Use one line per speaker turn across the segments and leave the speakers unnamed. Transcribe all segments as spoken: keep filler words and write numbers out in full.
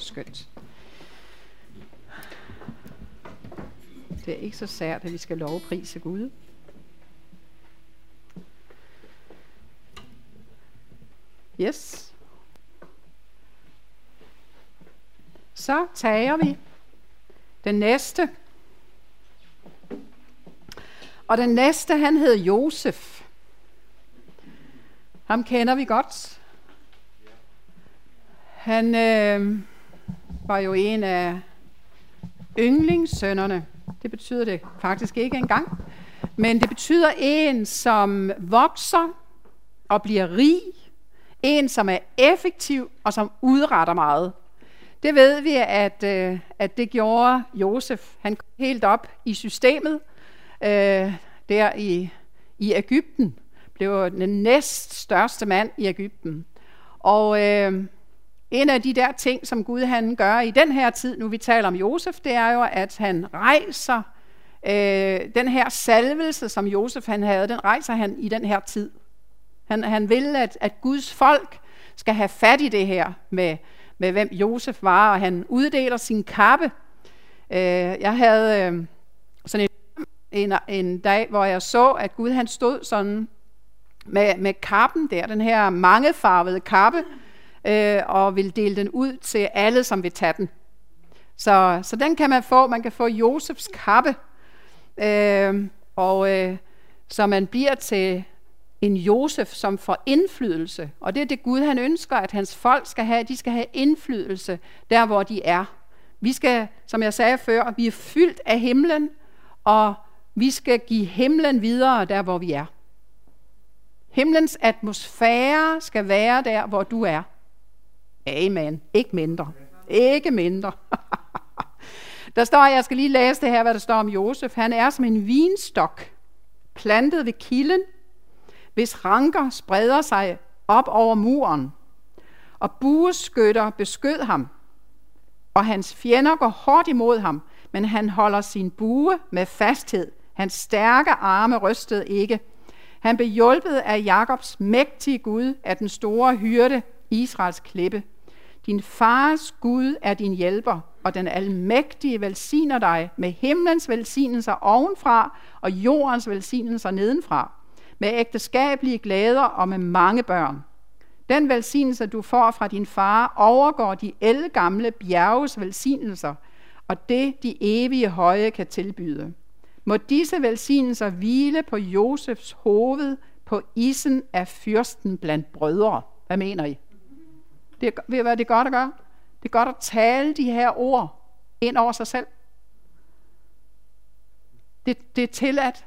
skønt. Det er ikke så sært, at vi skal lovprise Gud. Yes. Så tager vi den næste. Og den næste, han hed Josef. Ham kender vi godt. Han øh, var jo en af yndlingssønnerne. Det betyder det faktisk ikke engang. Men det betyder en, som vokser og bliver rig. En, som er effektiv og som udretter meget. Det ved vi, at, øh, at det gjorde Josef. Han kom helt op i systemet. Øh, der i, i Egypten. Blev den næst største mand i Egypten. Og øh, en af de der ting, som Gud han gør i den her tid, nu vi taler om Josef, det er jo, at han rejser øh, den her salvelse, som Josef han havde, den rejser han i den her tid. Han, han vil, at, at Guds folk skal have fat i det her med, med hvem Josef var, og han uddeler sin kappe. Øh, jeg havde øh, sådan en, en, en dag, hvor jeg så, at Gud han stod sådan med, med kappen der, den her mangefarvede kappe, øh, og vil dele den ud til alle, som vil tage den. Så, så den kan man få. Man kan få Josefs kappe, øh, og øh, så man bliver til en Josef, som får indflydelse. Og det er det Gud, han ønsker, at hans folk skal have. De skal have indflydelse der, hvor de er. Vi skal, som jeg sagde før, vi er fyldt af himlen, og vi skal give himlen videre der, hvor vi er. Himlens atmosfære skal være der, hvor du er. Amen. Ikke mindre. Ikke mindre. Der står, jeg skal lige læse det her, hvad der står om Josef. Han er som en vinstok, plantet ved kilden, hvis ranker spreder sig op over muren. Og bueskytter beskød ham, og hans fjender går hårdt imod ham, men han holder sin bue med fasthed. Hans stærke arme rystede ikke. Han blev hjulpet af Jakobs mægtige Gud, af den store hyrde, Israels klippe. Din fars Gud er din hjælper, og den almægtige velsigner dig med himlens velsignelser ovenfra og jordens velsignelser nedenfra, med ægteskabelige glæder og med mange børn. Den velsignelse, du får fra din far, overgår de ældgamle bjerges velsignelser, og det de evige høje kan tilbyde. Må disse velsignelser hvile på Josefs hoved, på isen af fyrsten blandt brødre. Hvad mener I? Det er, ved I, hvad det er godt at gøre? Det er godt at tale de her ord ind over sig selv. Det, det er tilladt.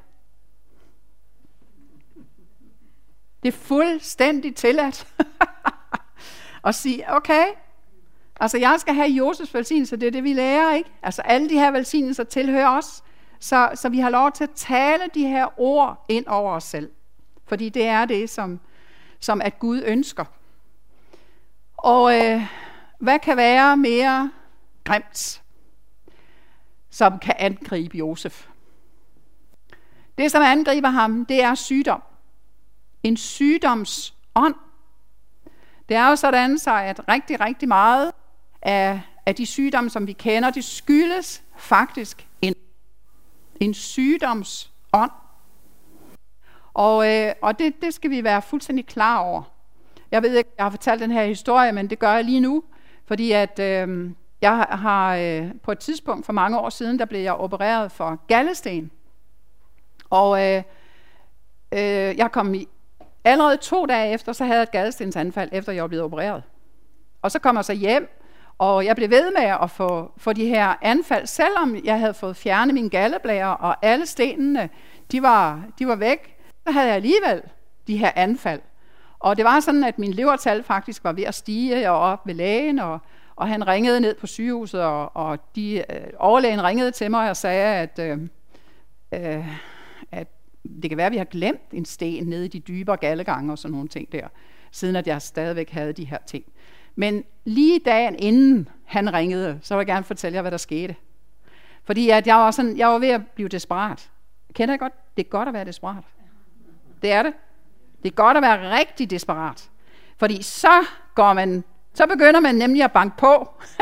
Det er fuldstændig tilladt at sige, okay, altså jeg skal have Josefs velsignelse, det er det, vi lærer, ikke? Altså alle de her velsignelser tilhører os, så, så vi har lov til at tale de her ord ind over os selv. Fordi det er det, som, som at Gud ønsker. Og øh, hvad kan være mere grimt, som kan angribe Josef? Det, som angriber ham, det er sygdom. En sygdomsånd. Det er jo sådan, så at rigtig, rigtig meget af, af de sygdomme, som vi kender, de skyldes faktisk en, en sygdomsånd. Og, øh, og det, det skal vi være fuldstændig klar over. Jeg ved ikke, jeg har fortalt den her historie, men det gør jeg lige nu, fordi at øh, jeg har øh, på et tidspunkt for mange år siden, der blev jeg opereret for galdesten. Og øh, øh, jeg kom i allerede to dage efter, så havde jeg et galdestensanfald, efter jeg var blevet opereret. Og så kom jeg så hjem, og jeg blev ved med at få, få de her anfald, selvom jeg havde fået fjernet mine galdeblærer, og alle stenene, de var, de var væk, så havde jeg alligevel de her anfald. Og det var sådan, at min levertal faktisk var ved at stige. Jeg var oppe ved lægen, og, og han ringede ned på sygehuset, og, og de, øh, overlægen ringede til mig og sagde, at, øh, øh, at det kan være, at vi har glemt en sten nede i de dybere galdegange og sådan nogle ting der, siden at jeg stadigvæk havde de her ting. Men lige dagen inden han ringede, så vil jeg gerne fortælle jer, hvad der skete. Fordi at jeg, var sådan, jeg var ved at blive desperat. Kender I godt? Det er godt at være desperat. Det er det. Det er godt at være rigtig desperat. Fordi så går man Så begynder man nemlig at banke på.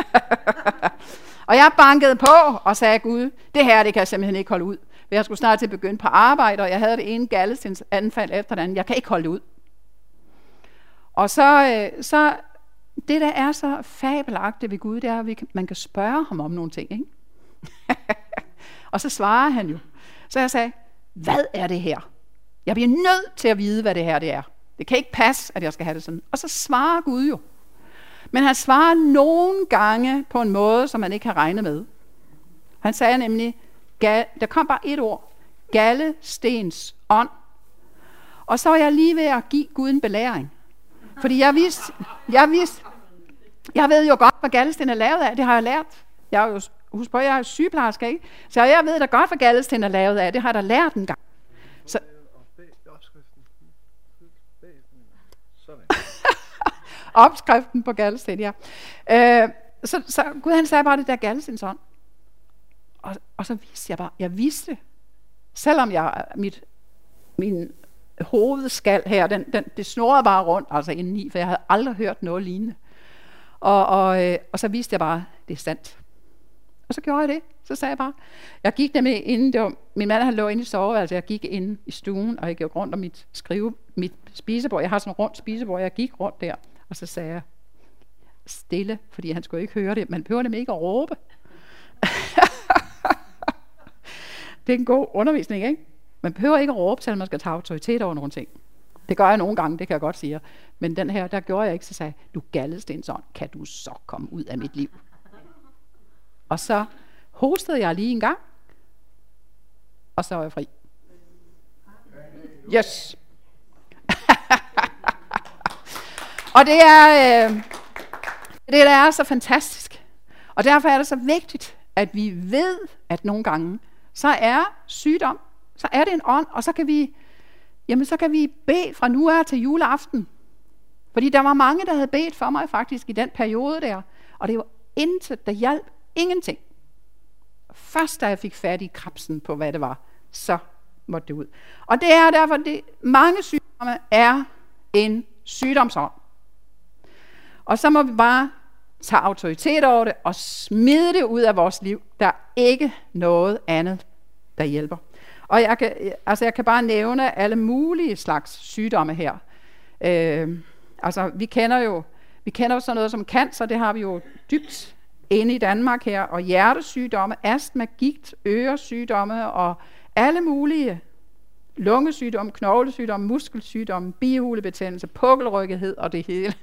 Og jeg bankede på og sagde, Gud, det her, det kan jeg simpelthen ikke holde ud. For jeg skulle snart til at begynde på arbejde, og jeg havde det ene gallestens anfald efter det andet. Jeg kan ikke holde det ud. Og så, så det, der er så fabelagtigt ved Gud, det er, at vi kan, man kan spørge ham om nogle ting. Ikke? Og så svarer han jo. Så jeg sagde, hvad er det her? Jeg bliver nødt til at vide, hvad det her det er. Det kan ikke passe, at jeg skal have det sådan. Og så svarer Gud jo. Men han svarer nogle gange på en måde, som man ikke har regnet med. Han sagde nemlig, der kom bare et ord, gallestens ånd. Og så var jeg lige ved at give Gud en belæring. Fordi jeg vidste, jeg vidste, jeg ved jo godt, hvad galdesten er lavet af. Det har jeg lært. Jeg er jo, husk på, jeg er sygeplejerske, ikke? Så jeg ved da godt, hvad galdesten er lavet af. Det har jeg da lært en gang. Så opskriften på galdesten, ja. Øh, så, så Gud han sagde bare det der gallestens ånd. Og, og så vidste jeg bare, jeg vidste, selvom jeg, mit, min hovedskal her, den, den, det snurrede bare rundt, altså indeni, for jeg havde aldrig hørt noget lignende. Og, og, øh, og så vidste jeg bare, det er sandt. Og så gjorde jeg det. Så sagde jeg bare, jeg gik der med inden, det var, min mand han lå inde i soveværelset, jeg gik ind i stuen, og jeg gik rundt om mit skrive, mit spisebord. Jeg har sådan et rundt spisebord, jeg gik rundt der, og så sagde jeg stille, fordi han skulle ikke høre det. Man behøver nemlig ikke at råbe. Det er en god undervisning, ikke? Man behøver ikke at råbe, selvom man skal tage autoritet over nogle ting. Det gør jeg nogle gange, det kan jeg godt sige. Men den her, der gjorde jeg ikke, så sagde jeg, du gallestens ånd, kan du så komme ud af mit liv? Og så hostede jeg lige en gang, og så var jeg fri. Yes! Og det er, øh, det der er så fantastisk. Og derfor er det så vigtigt, at vi ved, at nogle gange, så er sygdom, så er det en ånd, og så kan vi, jamen så kan vi bede fra nu af til juleaften. Fordi der var mange, der havde bedt for mig faktisk i den periode der, og det var intet, der hjalp. Ingenting. Først da jeg fik fat i krabsen på, hvad det var, så måtte det ud. Og det er derfor, det mange sygdomme er en sygdomsånd. Og så må vi bare tage autoritet over det og smide det ud af vores liv. Der er ikke noget andet, der hjælper. Og jeg kan, altså jeg kan bare nævne alle mulige slags sygdomme her. Øh, altså vi kender jo vi kender jo sådan noget som cancer, det har vi jo dybt inde i Danmark her, og hjertesygdomme, astma, gigt, øresygdomme og alle mulige lungesygdomme, knoglesygdomme, muskelsygdomme, bihulebetændelse, pukkelryggighed og det hele.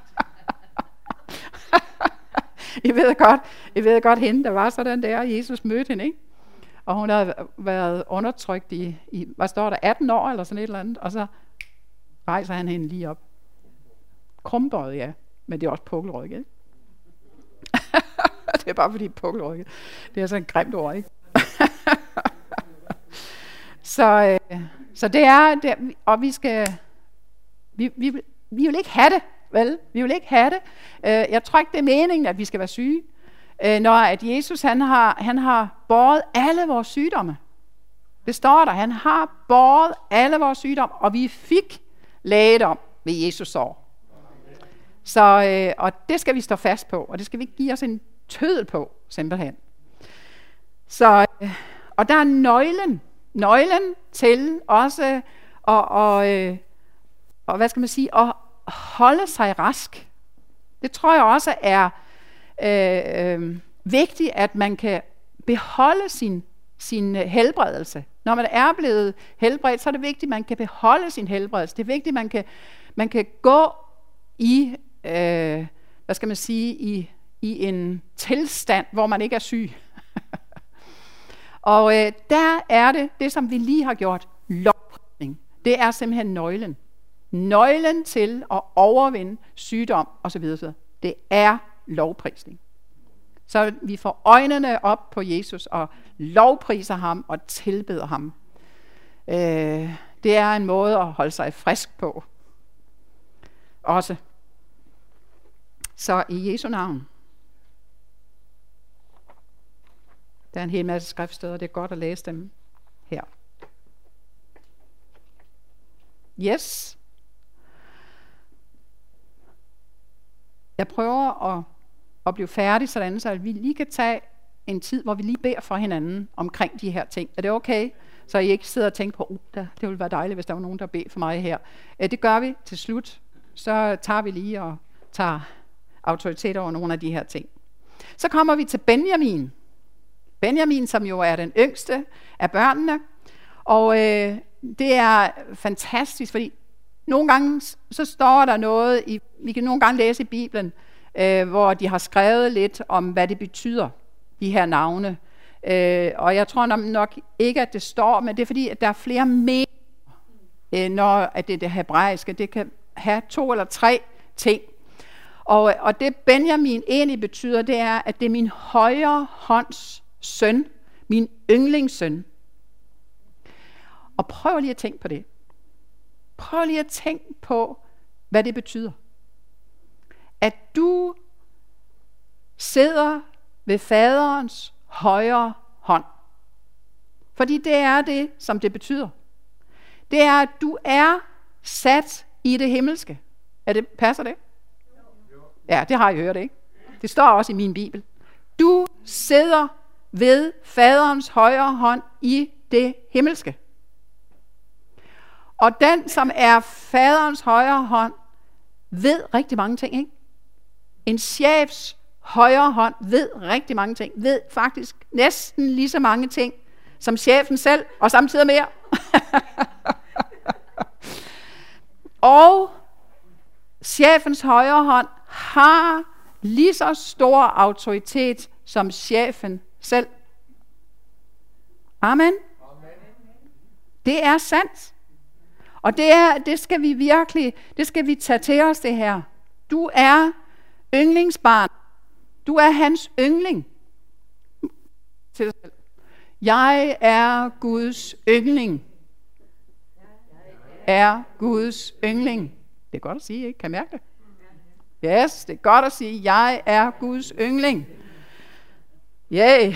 I ved godt, I ved godt hende, der var sådan der, Jesus mødte hende, ikke? Og hun havde været undertrykt i, i, hvad står der, atten år eller sådan et eller andet, og så rejser han hende lige op. Krumbøjet, ja, men det er også pukkelrygget, ikke? Det er bare fordi pukkelrygget, det er så et grimt ord, ikke? så, øh, så det er, det, og vi skal, vi, vi, vi vil ikke have det, vel? Vi vil ikke have det. Øh, jeg tror ikke, det er meningen, at vi skal være syge. Øh, når at Jesus, han har, han har båret alle vores sygdomme. Det står der, han har båret alle vores sygdomme, og vi fik lægedom ved Jesus år. Så, øh, og det skal vi stå fast på, og det skal vi give os en tødel på, simpelthen. Så, øh, og der er nøglen, nøglen til også, og, og, øh, og hvad skal man sige, at holde sig rask. Det tror jeg også er øh, øh, vigtigt, at man kan beholde sin, sin helbredelse. Når man er blevet helbredt, så er det vigtigt, at man kan beholde sin helbredelse. Det er vigtigt, at man kan, man kan gå i Øh, hvad skal man sige, i, i en tilstand, hvor man ikke er syg. Og øh, der er det, det som vi lige har gjort, lovprisning. Det er simpelthen nøglen. Nøglen til at overvinde sygdom osv. Det er lovprisning. Så vi får øjnene op på Jesus og lovpriser ham og tilbeder ham. Øh, det er en måde at holde sig frisk på. Også. Så i Jesu navn. Der er en hel masse skriftsteder, det er godt at læse dem her. Yes. jeg prøver at, at blive færdig sådan, så vi lige kan tage en tid, hvor vi lige beder for hinanden omkring de her ting. Er det okay? Så I ikke sidder og tænker på, oh, det ville være dejligt, hvis der var nogen, der beder for mig her. Det gør vi til slut. Så tager vi lige og tager autoritet over nogle af de her ting. Så kommer vi til Benjamin. Benjamin, som jo er den yngste af børnene. Og øh, det er fantastisk, fordi nogle gange så står der noget, i, vi kan nogle gange læse i Bibelen, øh, hvor de har skrevet lidt om, hvad det betyder, de her navne. Øh, og jeg tror nok ikke, at det står, men det er fordi, at der er flere meninger, øh, når at det er det hebraiske. Det kan have to eller tre ting. Og, og det Benjamin egentlig betyder, det er, at det er min højre hånds søn, min yndlingssøn. Og prøv lige at tænke på det. Prøv lige at tænke på, hvad det betyder. At du sidder ved faderens højre hånd. Fordi det er det, som det betyder. Det er, at du er sat i det himmelske. Er det, passer det? Ja, det har jeg hørt, ikke? Det står også i min bibel. Du sidder ved faderens højre hånd i det himmelske. Og den, som er faderens højre hånd, ved rigtig mange ting, ikke? En chefs højre hånd ved rigtig mange ting. Ved faktisk næsten lige så mange ting, som chefen selv, og samtidig mere. Og chefens højre hånd har lige så stor autoritet som chefen selv. Amen. Amen. Det er sandt. Og det, er, det skal vi virkelig, det skal vi tage til os det her. Du er yndlingsbarn. Du er hans yndling. Til dig selv. Jeg er Guds yndling. Er Guds yndling. Det er godt at sige, ikke? Kan I mærke det? Yes, det er godt at sige, jeg er Guds yndling. Yay.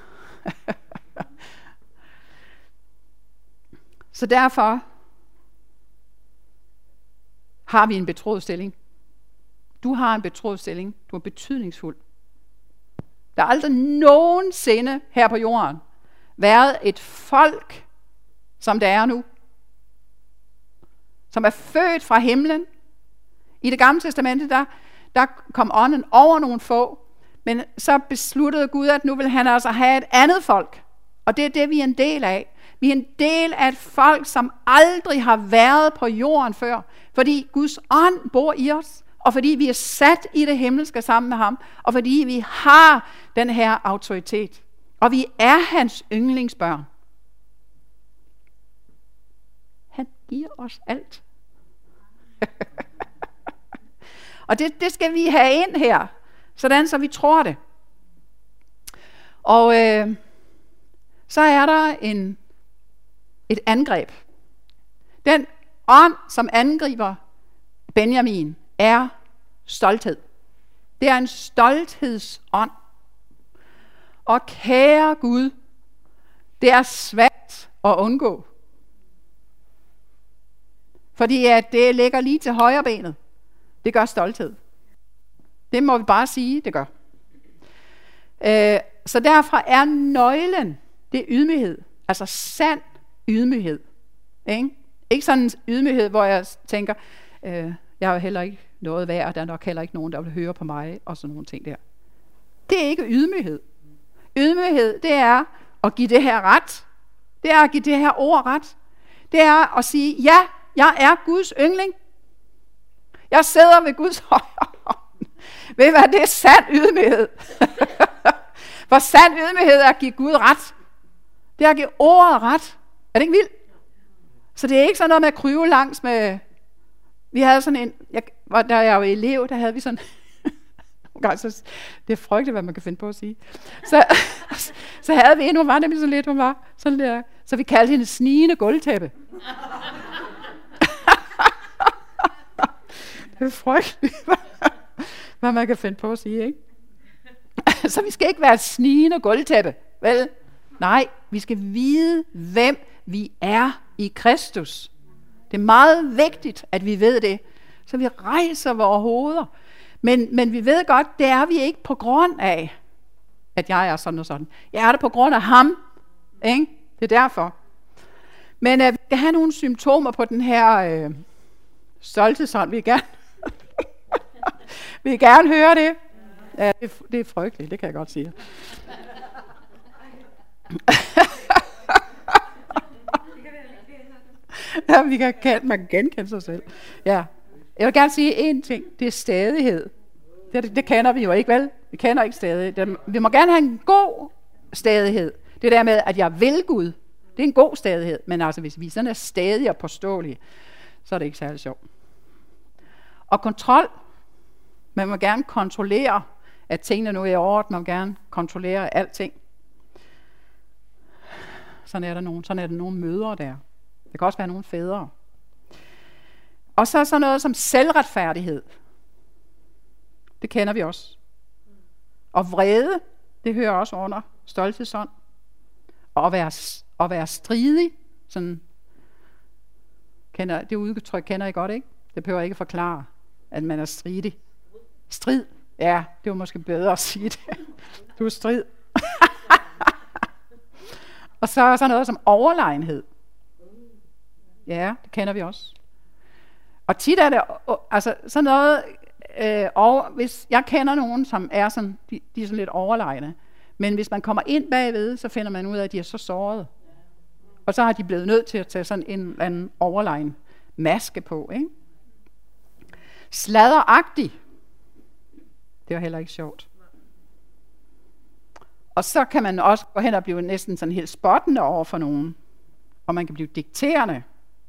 Så derfor har vi en betroet stilling. Du har en betroet stilling. Du er betydningsfuld. Der har aldrig nogensinde her på jorden været et folk, som det er nu, som er født fra himlen. I det gamle testamente, der, der kom ånden over nogle få, men så besluttede Gud, at nu vil han altså have et andet folk. Og det er det, vi er en del af. Vi er en del af et folk, som aldrig har været på jorden før, fordi Guds ånd bor i os, og fordi vi er sat i det himmelske sammen med ham, og fordi vi har den her autoritet. Og vi er hans yndlingsbørn. Han giver os alt. Og det, det skal vi have ind her, sådan så vi tror det. Og øh, så er der en, et angreb. Den ånd, som angriber Benjamin, er stolthed. Det er en stolthedsånd. Og kære Gud, det er svært at undgå. Fordi at det ligger lige til højre benet. Det gør stolthed. Det må vi bare sige, det gør. Øh, så derfor er nøglen, det er ydmyghed. Altså sand ydmyghed. Ikke, ikke sådan en ydmyghed, hvor jeg tænker, øh, jeg er jo heller ikke noget værd, og der er nok heller ikke nogen, der vil høre på mig, og sådan nogle ting der. Det er ikke ydmyghed. Ydmyghed, det er at give det her ret. Det er at give det her ord ret. Det er at sige, ja, jeg er Guds yndling. Jeg sidder ved Guds højre hånd. Ved I hvad, det er sand ydmyghed. For sand ydmyghed er at give Gud ret. Det er at give ordet ret. Er det ikke vildt? Så det er ikke sådan noget med at kryve langs med... Vi havde sådan en... Jeg, da jeg var elev, der havde vi sådan... Så, det er frygteligt, hvad man kan finde på at sige. Så, så havde vi en, hun var nemlig så lidt, hun var sådan der. Så vi kaldte hende snigende gulvtæppe. Det er frygteligt, hvad man kan finde på at sige, ikke? Så vi skal ikke være et snigende gulvtæppe, vel? Nej, vi skal vide, hvem vi er i Kristus. Det er meget vigtigt, at vi ved det. Så vi rejser vores hoveder. Men, men vi ved godt, det er vi ikke på grund af, at jeg er sådan og sådan. Jeg er det på grund af ham. Ikke? Det er derfor. Men øh, vi kan have nogle symptomer på den her øh, stolthedshånd. Vi vil gerne, vi vil gerne høre det. Ja, det, det er frygteligt, det kan jeg godt sige. Ja, vi kan, kan, man kan genkende sig selv. Ja. Jeg vil gerne sige én ting. Det er stædighed. Det, det, det kender vi jo ikke, vel? Vi kender ikke stædighed. Vi må gerne have en god stædighed. Det der med, at jeg vil Gud. Det er en god stædighed. Men altså, hvis vi sådan er stædige og påståelige, så er det ikke særlig sjovt. Og kontrol. Man må gerne kontrollere, at tingene nu er i orden. Man må gerne kontrollere alting. Sådan er der nogen. Sådan er der nogle mødre der. Det kan også være nogle fædre. Og så sådan noget som selvretfærdighed. Det kender vi også. Og vrede, det hører også under stolthedsånd. Og at være, at være stridig, sådan, kender, det udtryk kender I godt, ikke? Det behøver jeg ikke forklare, at man er stridig. Strid, ja, det var måske bedre at sige det. Du er strid. Og så sådan noget som overlegenhed. Ja, det kender vi også. Og tit er det, altså sådan noget, øh, over, hvis jeg kender nogen, som er sådan, de, de er sådan lidt overlegne, men hvis man kommer ind bagved, så finder man ud af, at de er så såret. Og så har de blevet nødt til at tage sådan en eller anden overlegen maske på, ikke? Sladderagtig. Det var heller ikke sjovt. Og så kan man også gå hen og blive næsten sådan helt spottende over for nogen. Og man kan blive dikterende.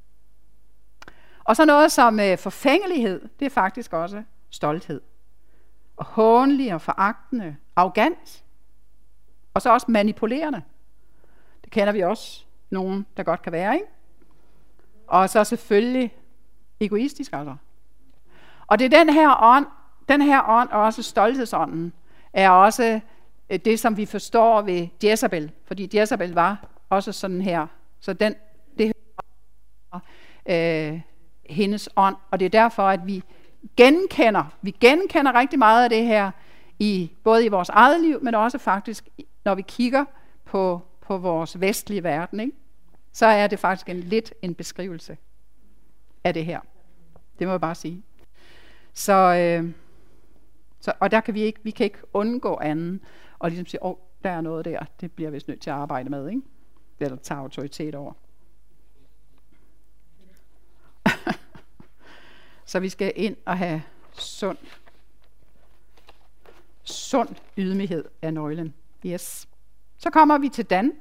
Og så noget som øh, forfængelighed, det er faktisk også stolthed. Og hånlig og foragtende, arrogant. Og så også manipulerende. Det kender vi også nogen, der godt kan være, ikke? Og så selvfølgelig egoistisk altså. Og det er den her ånd, den her ånd, og også stolthedsånden, er også det, som vi forstår ved Jezabel. Fordi Jezabel var også sådan her. Så den, det er øh, hendes ånd. Og det er derfor, at vi genkender, vi genkender rigtig meget af det her, i, både i vores eget liv, men også faktisk, når vi kigger på, på vores vestlige verden, ikke? Så er det faktisk en, lidt en beskrivelse af det her. Det må jeg bare sige. Så, øh, så, og der kan vi ikke, vi kan ikke undgå anden, og ligesom sige, åh, oh, der er noget der, det bliver vi nødt til at arbejde med, ikke? Eller tage autoritet over. Så vi skal ind og have sund, sund ydmyghed af nøglen. Yes. Så kommer vi til Dan.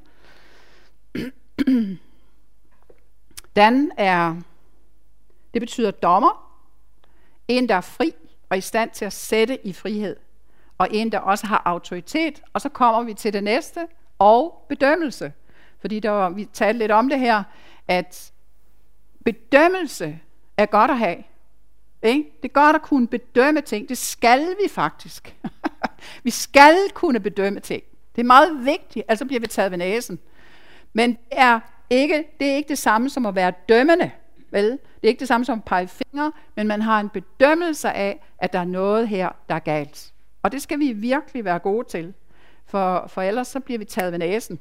Dan er, det betyder dommer. En, der er fri og i stand til at sætte i frihed. Og en, der også har autoritet. Og så kommer vi til det næste, og bedømmelse. Fordi der var, vi talte lidt om det her, at bedømmelse er godt at have. Ikke? Det er godt at kunne bedømme ting. Det skal vi faktisk. Vi skal kunne bedømme ting. Det er meget vigtigt, altså bliver vi taget ved næsen. Men det er ikke det, er ikke det samme som at være dømmende. Vel? Det er ikke det samme som at pege fingre, men man har en bedømmelse af, at der er noget her, der er galt. Og det skal vi virkelig være gode til, for, for ellers så bliver vi taget ved næsen.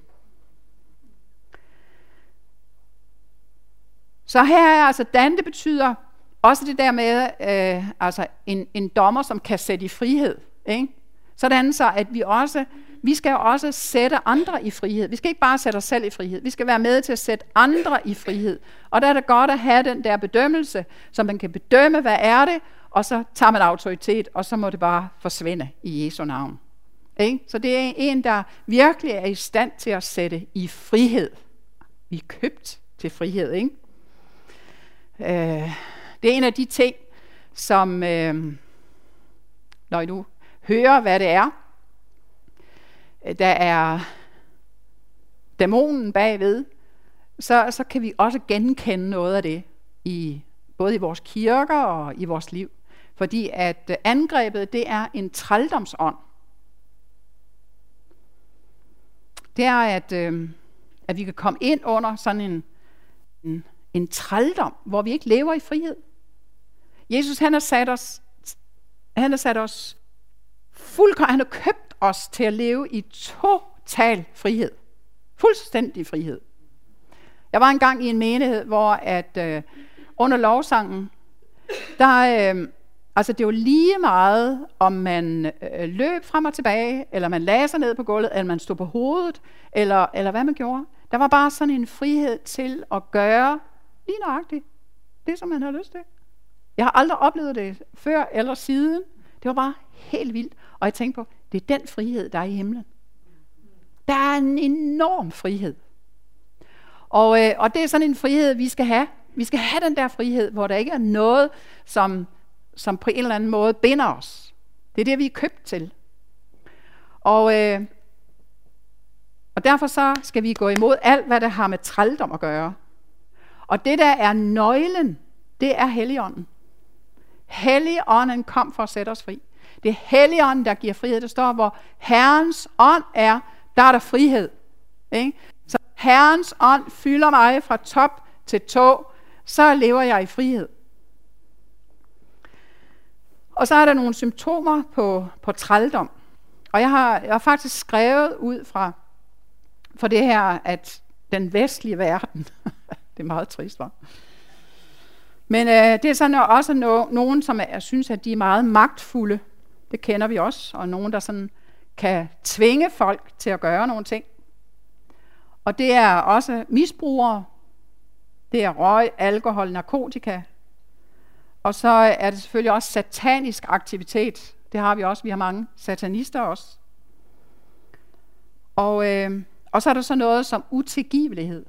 Så her er altså Dan, det betyder også det der med øh, altså en, en dommer, som kan sætte i frihed. Ikke? Sådan så, at vi også, vi skal også sætte andre i frihed. Vi skal ikke bare sætte os selv i frihed. Vi skal være med til at sætte andre i frihed. Og der er det godt at have den der bedømmelse, så man kan bedømme, hvad er det, og så tager man autoritet, og så må det bare forsvinde i Jesu navn. Ikke? Så det er en, der virkelig er i stand til at sætte i frihed. Vi er købt til frihed, ikke? Øh, det er en af de ting, som, øh, når I nu hører, hvad det er, der er dæmonen bagved, så, så kan vi også genkende noget af det, i, både i vores kirker og i vores liv. Fordi at angrebet, det er en trældomsånd. Det er, at, øh, at vi kan komme ind under sådan en, en, en trældom, hvor vi ikke lever i frihed. Jesus, han har sat os, Han har sat os fuldkommen, han har købt os til at leve i total frihed. Fuldstændig frihed. Jeg var engang i en menighed, hvor at øh, under lovsangen, der, øh, altså det var lige meget, om man øh, løb frem og tilbage, eller man lagde sig ned på gulvet, eller man stod på hovedet, eller, eller hvad man gjorde. Der var bare sådan en frihed til at gøre lige nøjagtigt det, som man havde lyst til. Jeg har aldrig oplevet det før eller siden. Det var bare helt vildt. Og jeg tænkte på, det er den frihed, der er i himlen. Der er en enorm frihed. Og, øh, og det er sådan en frihed, vi skal have. Vi skal have den der frihed, hvor der ikke er noget, som, som på en eller anden måde binder os. Det er det, vi er købt til. Og, øh, og derfor så skal vi gå imod alt, hvad der har med trældom at gøre. Og det, der er nøglen, det er Helligånden. Helligånden kom for at sætte os fri. Det er Helligånden, der giver frihed. Der står, hvor Herrens ånd er, der er der frihed. Ikke? Så Herrens ånd fylder mig fra top til tå, så lever jeg i frihed. Og så er der nogle symptomer på, på trældom. Og jeg har, jeg har faktisk skrevet ud fra for det her, at den vestlige verden, det er meget trist, var. Men øh, det er sådan også no, nogen, som jeg synes, at de er meget magtfulde. Det kender vi også. Og nogen, der sådan kan tvinge folk til at gøre nogle ting. Og det er også misbrugere. Det er røg, alkohol, narkotika. Og så er det selvfølgelig også satanisk aktivitet. Det har vi også. Vi har mange satanister også. Og, øh, og så er der så noget som utilgivelighed.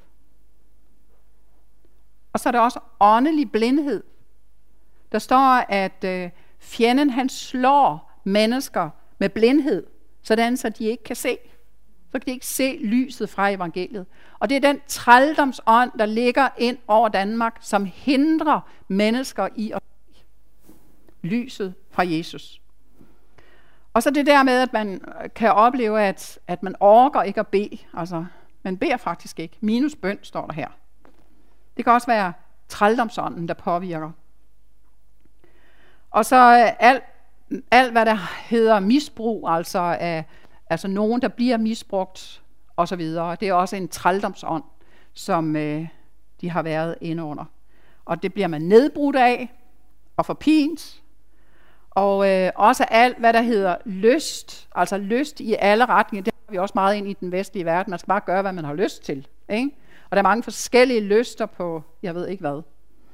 Og så er der også åndelig blindhed. Der står, at øh, fjenden han slår mennesker med blindhed, sådan så de ikke kan se. Så kan de ikke se lyset fra evangeliet. Og det er den trældomsånd, der ligger ind over Danmark, som hindrer mennesker i at se lyset fra Jesus. Og så det der med, at man kan opleve, at, at man orker ikke at bede. Altså, man beder faktisk ikke. Minus bøn står der her. Det kan også være trældomsånden, der påvirker. Og så alt, alt hvad der hedder misbrug, altså af altså nogen, der bliver misbrugt og så videre. Det er også en trældomsånd, som øh, de har været inde under. Og det bliver man nedbrudt af og forpint. Og øh, også alt, hvad der hedder lyst, altså lyst i alle retninger, det har vi også meget ind i den vestlige verden. Man skal bare gøre, hvad man har lyst til, ikke? Og der er mange forskellige lyster på, jeg ved ikke hvad.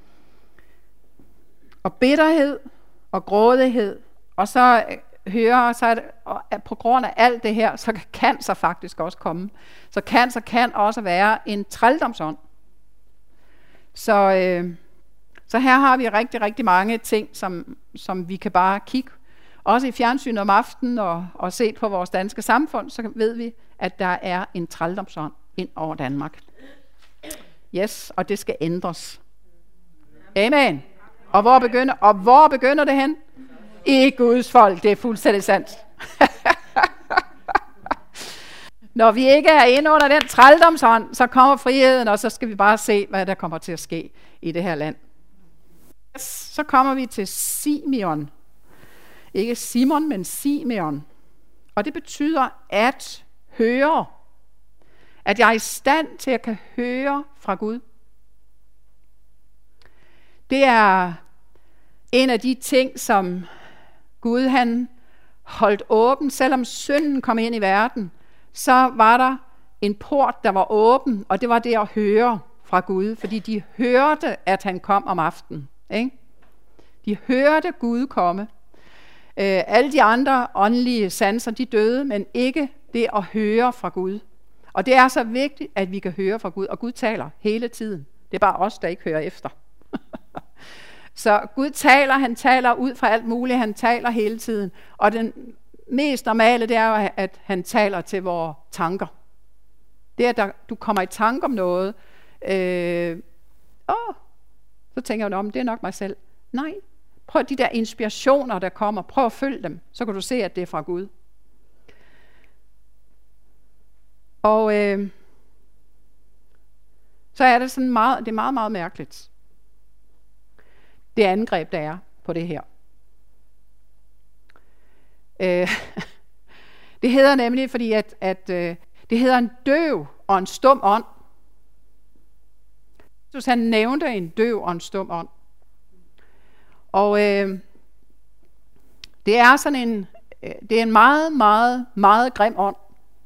Og bitterhed og grådighed. Og så hører, så er det, at på grund af alt det her, så kan cancer faktisk også komme. Så cancer kan også være en trældomsånd. Så, øh, så her har vi rigtig, rigtig mange ting, som, som vi kan bare kigge. Også i fjernsynet om aftenen og, og se på vores danske samfund, så ved vi, at der er en trældomsånd ind over Danmark. Yes, og det skal ændres. Amen. Og hvor begynder, og hvor begynder det hen? I Guds folk, det er fuldstændig sandt. Når vi ikke er inde under den trældomsånd, så kommer friheden, og så skal vi bare se, hvad der kommer til at ske i det her land. Yes, så kommer vi til Simeon. Ikke Simon, men Simeon. Og det betyder at høre. At jeg er i stand til at kan høre fra Gud. Det er en af de ting, som Gud han holdt åben. Selvom synden kom ind i verden, så var der en port, der var åben, og det var det at høre fra Gud, fordi de hørte, at han kom om aftenen. Ikke? De hørte Gud komme. Øh, alle de andre åndelige sanser, de døde, men ikke det at høre fra Gud. Og det er så vigtigt, at vi kan høre fra Gud, og Gud taler hele tiden. Det er bare os, der ikke hører efter. Så Gud taler, han taler ud fra alt muligt, han taler hele tiden. Og den mest normale, det er jo, at han taler til vores tanker. Det er, at der, du kommer i tanke om noget. Øh, åh, så tænker jeg, om det er nok mig selv. Nej, prøv de der inspirationer, der kommer. Prøv at følge dem, så kan du se, at det er fra Gud. Og øh, så er det sådan meget, det er meget, meget mærkeligt. Det angreb, der er på det her. Øh, det hedder nemlig, fordi at, at øh, det hedder en døv og en stum ånd. Jesus han nævnte en døv og en stum ånd. Og øh, det er sådan en, øh, det er en meget, meget, meget grim ånd.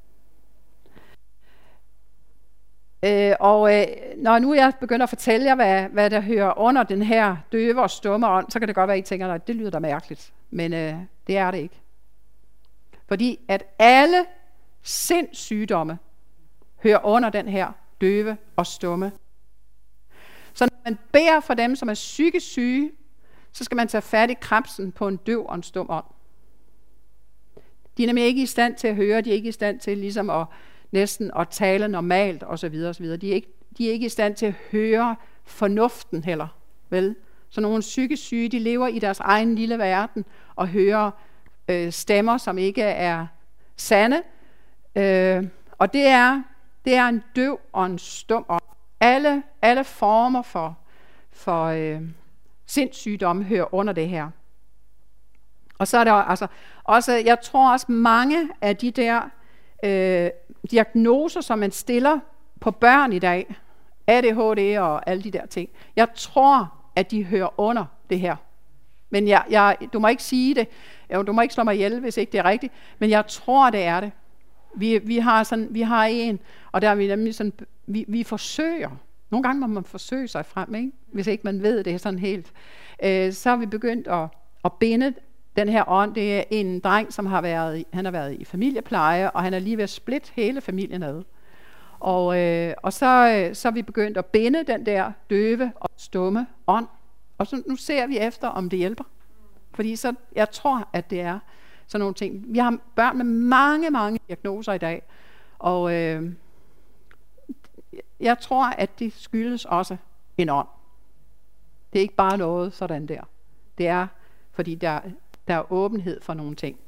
Øh, og øh, når nu jeg begynder at fortælle jer, hvad, hvad der hører under den her døve og stumme ånd, så kan det godt være, at I tænker, at det lyder da mærkeligt. Men øh, det er det ikke. Fordi at alle sindssygdomme hører under den her døve og stumme. Så når man beder for dem, som er psykisk syge, så skal man tage fat i krebsen på en døv og en stum ånd. De er nemlig ikke i stand til at høre, de er ikke i stand til ligesom at næsten at tale normalt osv. osv. De er ikke, de er ikke i stand til at høre fornuften heller. Vel? Så nogle psykisk syge, de lever i deres egen lille verden og hører øh, stemmer, som ikke er sande. Øh, og det er, det er en døv og en stum ånd. Alle, alle former for, for øh, sindssygdomme hører under det her. Og så er der altså også, jeg tror også mange af de der øh, diagnoser, som man stiller på børn i dag, A D H D og alle de der ting, jeg tror, at de hører under det her. Men jeg, jeg, du må ikke sige det, du må ikke slå mig ihjel, hvis ikke det er rigtigt, men jeg tror, det er det. Vi, vi, har, sådan, vi har en, og der er vi nemlig sådan, vi, vi forsøger, nogle gange må man forsøge sig frem, ikke? Hvis ikke man ved det sådan helt, øh, så har vi begyndt at, at binde den her ånd. Det er en dreng, som har været, han har været i familiepleje, og han er lige ved at splitte hele familien ad. Og, øh, og så, så er vi begyndt at binde den der døve og stumme ånd, og så nu ser vi efter, om det hjælper. Fordi så, jeg tror, at det er sådan nogle ting. Vi har børn med mange, mange diagnoser i dag, og øh, jeg tror, at det skyldes også en ånd. Det er ikke bare noget sådan der. Det er, fordi der, der er åbenhed for nogle ting.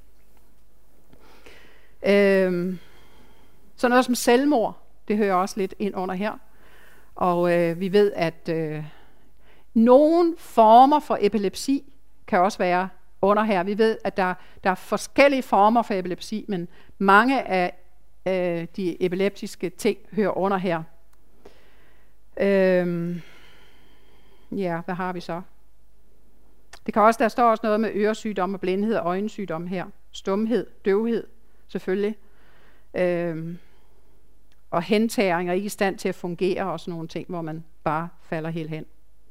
Øh, så noget som selvmord, det hører også lidt ind under her. Og øh, vi ved, at øh, nogle former for epilepsi kan også være under her. Vi ved, at der, der er forskellige former for epilepsi, men mange af øh, de epileptiske ting hører under her. Øhm, ja, hvad har vi så? Det kan også, der står også noget med øresygdom og blindhed og øjensygdom her. Stumhed, døvhed, selvfølgelig. Øhm, og hentagring og ikke i stand til at fungere og sådan nogle ting, hvor man bare falder helt hen.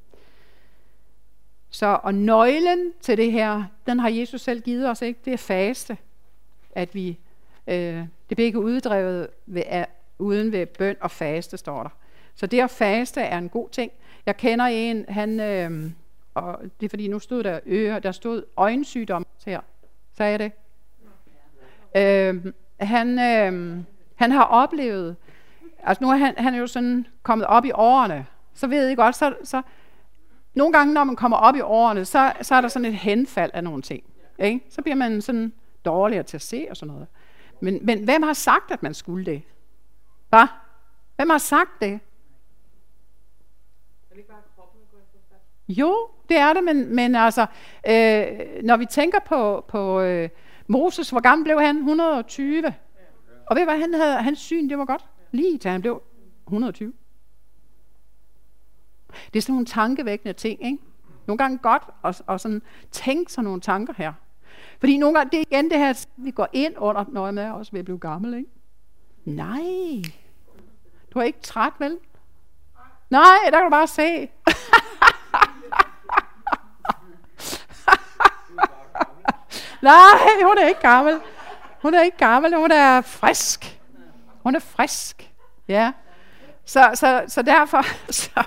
Så, og nøglen til det her, den har Jesus selv givet os, ikke? Det er faste. At vi, øh, det bliver ikke uddrevet ved, er, uden ved bøn og faste, står der. Så det at faste er en god ting. Jeg kender en, han, øh, og det er fordi nu stod der øre, der stod øjensygdom her. Sagde jeg det? Øh, han, øh, han har oplevet, altså nu er han, han er jo sådan kommet op i årene, så ved I godt, så, så nogle gange, når man kommer op i årene, så, så er der sådan et henfald af nogle ting. Ikke? Så bliver man sådan dårligere til at se og sådan noget. Men, men hvem har sagt, at man skulle det? Hva? Hvem har sagt det? Jo, det er det, men, men altså, øh, når vi tænker på, på øh, Moses, hvor gammel blev han? et hundrede og tyve. Og ved du hvad, han havde, hans syn, det var godt. Lige til han blev et hundrede og tyve. Det er sådan nogle tankevækkende ting, ikke? Nogle gange godt at, at sådan tænke sådan nogle tanker her. Fordi nogle gange, det er igen det her, at vi går ind under, når jeg er også ved at blive gammel, ikke? Nej. Du er ikke træt, vel? Nej, der kan du bare se. Nej, hun er ikke gammel. Hun er ikke gammel, hun er frisk. Hun er frisk. Ja. Så, så, så derfor... Så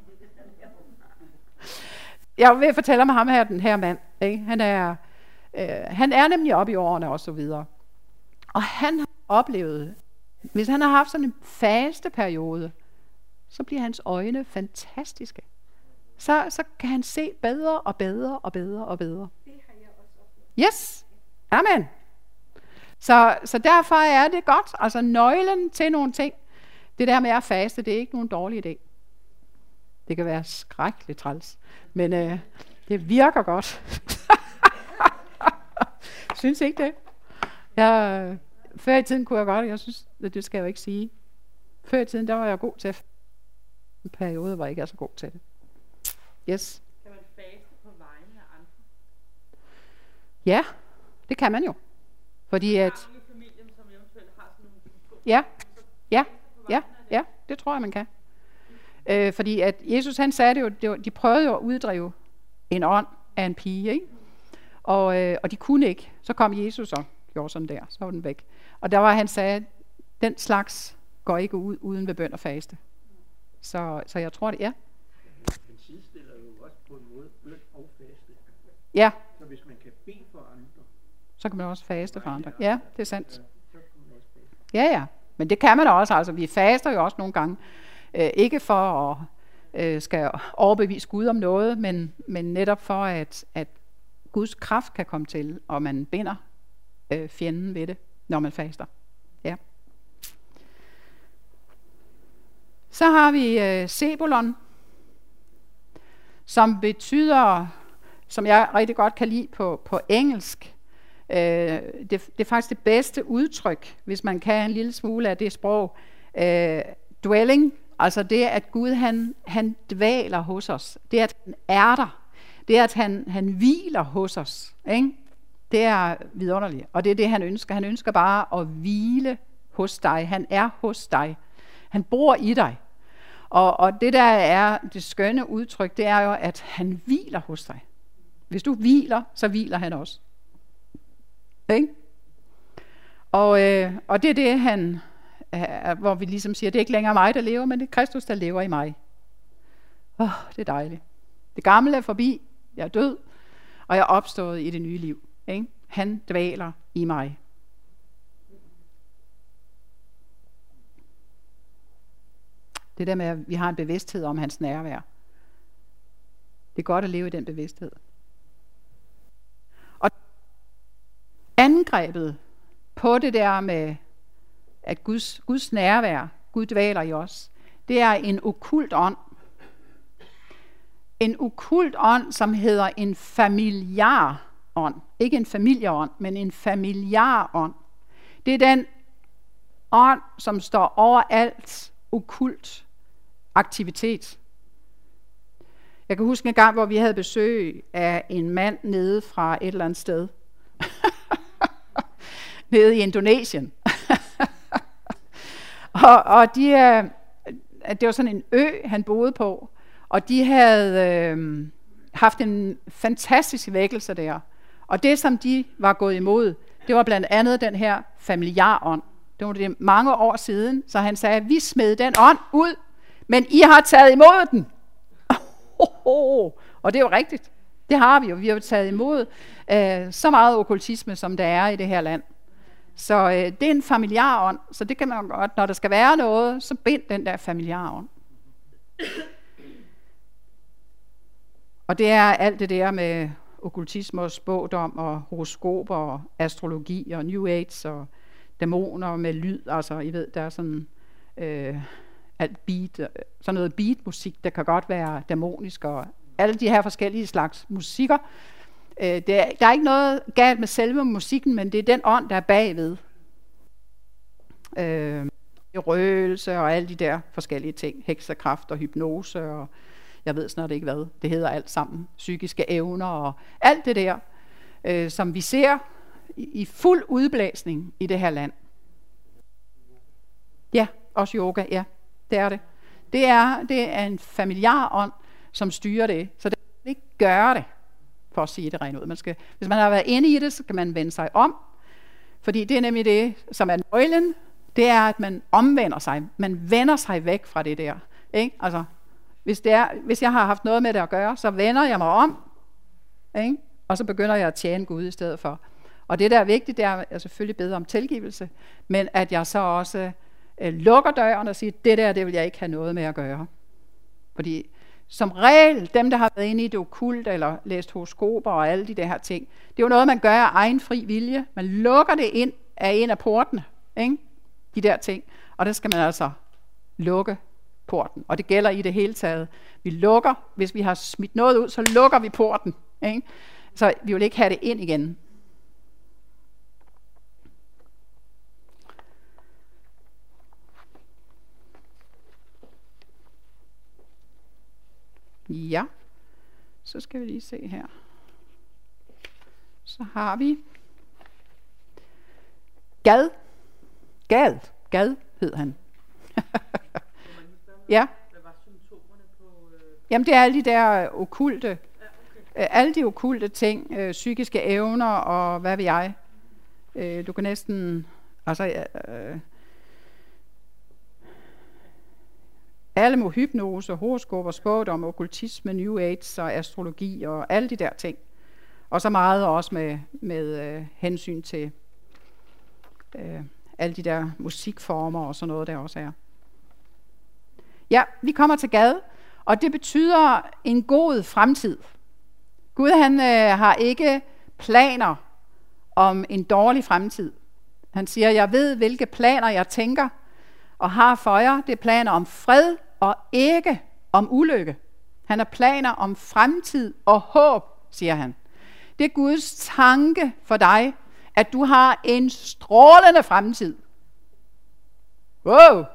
jeg vil fortælle om ham her, den her mand. Ikke? Han, er, øh, han er nemlig oppe i årene og så videre. Og han har oplevet, hvis han har haft sådan en faste periode, så bliver hans øjne fantastiske. Så, så kan han se bedre og bedre og bedre og bedre. Det har jeg også oplevet. Yes. Amen. Så, så derfor er det godt. Altså nøglen til nogle ting. Det der med at faste, det er ikke nogen dårlig idé. Det kan være skrækkeligt træls. Men øh, det virker godt. Synes ikke det? Jeg, før i tiden kunne jeg godt, jeg synes, det skal jeg jo ikke sige. Før i tiden, der var jeg god til. En periode var jeg ikke så god til det. Yes.
Kan man faste på vegne af andre?
Ja, det kan man jo. Fordi at...
Der er nogle i familien, som eventuelt har sådan nogle...
Ja, ja, ja, ja, det tror jeg, man kan. Øh, fordi at Jesus, han sagde det jo, det var, de prøvede jo at uddrive en ånd af en pige, ikke? Og, øh, og de kunne ikke. Så kom Jesus og gjorde sådan der, så var den væk. Og der var, han sagde, den slags går ikke ud uden ved bøn og faste. Så, så jeg tror det, ja.
Den sidestiller jo også på en måde bøn og faste.
Ja.
Så hvis man kan bede for andre,
så kan man også faste for andre. Ja, det er sandt.
så kan man også faste.
Ja, ja. Men det kan man også. Altså, vi faster jo også nogle gange. Øh, ikke for at øh, skal overbevise Gud om noget, men, men netop for, at, at Guds kraft kan komme til, og man binder øh, fjenden ved det, når man faster. Ja. Så har vi øh, Sebulon, som betyder, som jeg rigtig godt kan lide på, på engelsk, øh, det, det er faktisk det bedste udtryk, hvis man kan en lille smule af det sprog, øh, dwelling, altså det, at Gud han, han dvæler hos os, det at han er der, det at han, han hviler hos os, ikke? Det er vidunderligt, og det er det, han ønsker. Han ønsker bare at hvile hos dig. Han er hos dig. Han bor i dig. Og, og det der er det skønne udtryk, det er jo, at han hviler hos dig. Hvis du hviler, så hviler han også. Ikke? Og, øh, og det er det, han, øh, hvor vi ligesom siger, det er ikke længere mig, der lever, men det er Kristus, der lever i mig. Åh, oh, det er dejligt. Det gamle er forbi, jeg er død, og jeg er opstået i det nye liv. Ikke? Han dvæler i mig. Det der med, at vi har en bevidsthed om hans nærvær. Det er godt at leve i den bevidsthed. Og angrebet på det der med, at Guds, Guds nærvær, Gud dvæler i os, det er en okkult ånd. En okkult ånd, som hedder en familiar ånd. Ikke en familieånd, men en familiar ånd. Det er den ånd, som står over alt okkult aktivitet. Jeg kan huske en gang, hvor vi havde besøg af en mand nede fra et eller andet sted. Nede i Indonesien. og og de, det var sådan en ø, han boede på, og de havde øh, haft en fantastisk vækkelse der. Og det, som de var gået imod, det var blandt andet den her familiar ånd. Det var det mange år siden, så han sagde, vi smed den ånd ud, men I har taget imod den. Og det er jo rigtigt. Det har vi jo. Vi har jo taget imod øh, så meget okkultisme, som der er i det her land. Så øh, det er en familiar ånd, så det kan man godt, når der skal være noget, så bind den der familiar ånd. Og det er alt det der med okkultisme og spådom og horoskoper og astrologi og New Age og dæmoner med lyd, altså I ved, der er sådan øh, alt beat, sådan noget beatmusik, der kan godt være dæmonisk, og alle de her forskellige slags musikker. Øh, det er, der er ikke noget galt med selve musikken, men det er den ånd, der er bagved. Øh, røgelse og alle de der forskellige ting, heksekraft og hypnose og jeg ved snart ikke hvad, det hedder alt sammen, psykiske evner og alt det der, øh, som vi ser i, i fuld udblæsning i det her land. Ja, også yoga, ja, det er det. Det er, det er en familiar ånd, som styrer det, så det kan ikke gøre det, for at sige det rent ud. Man skal, hvis man har været inde i det, så kan man vende sig om, fordi det er nemlig det, som er nøglen, det er, at man omvender sig, man vender sig væk fra det der, ikke? Altså, Hvis, det er, hvis jeg har haft noget med det at gøre, så vender jeg mig om, ikke? Og så begynder jeg at tjene Gud i stedet for. Og det, der er vigtigt, det er, at jeg selvfølgelig beder om tilgivelse, men at jeg så også øh, lukker døren og siger, det der, det vil jeg ikke have noget med at gøre. Fordi som regel, dem, der har været inde i det okkult, eller læst horoskoper og alle de der her ting, det er jo noget, man gør af egen fri vilje. Man lukker det ind af en af portene, ikke? De der ting. Og der skal man altså lukke porten, og det gælder i det hele taget. Vi lukker, hvis vi har smidt noget ud, så lukker vi porten, ikke? Så vi vil ikke have det ind igen. Ja, så skal vi lige se her. Så har vi Gad. Gad. Gad hed han. Ja.
Hvad var symptomerne på... Øh...
Jamen det er alle de der okkulte,
Ja, okay.
øh, alle de okkulte ting, øh, psykiske evner og hvad ved jeg. Øh, du kan næsten, altså, øh, alle med hypnose, horoskoper, spådom, okkultisme, new age og astrologi og alle de der ting. Og så meget også med, med øh, hensyn til øh, alle de der musikformer og sådan noget, der også er. Ja, vi kommer til Gad, og det betyder en god fremtid. Gud, han øh, har ikke planer om en dårlig fremtid. Han siger, jeg ved, hvilke planer jeg tænker og har for jer. Det er planer om fred og ikke om ulykke. Han har planer om fremtid og håb, siger han. Det er Guds tanke for dig, at du har en strålende fremtid. Wow!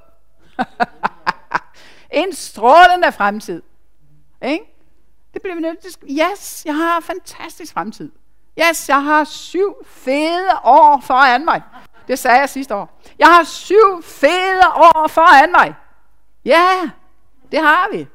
En strålende fremtid. Ikke? Det bliver vi nødt til. Yes, jeg har en fantastisk fremtid. Yes, jeg har syv fede år foran mig. Det sagde jeg sidste år. Jeg har syv fede år foran mig. Ja, det har vi.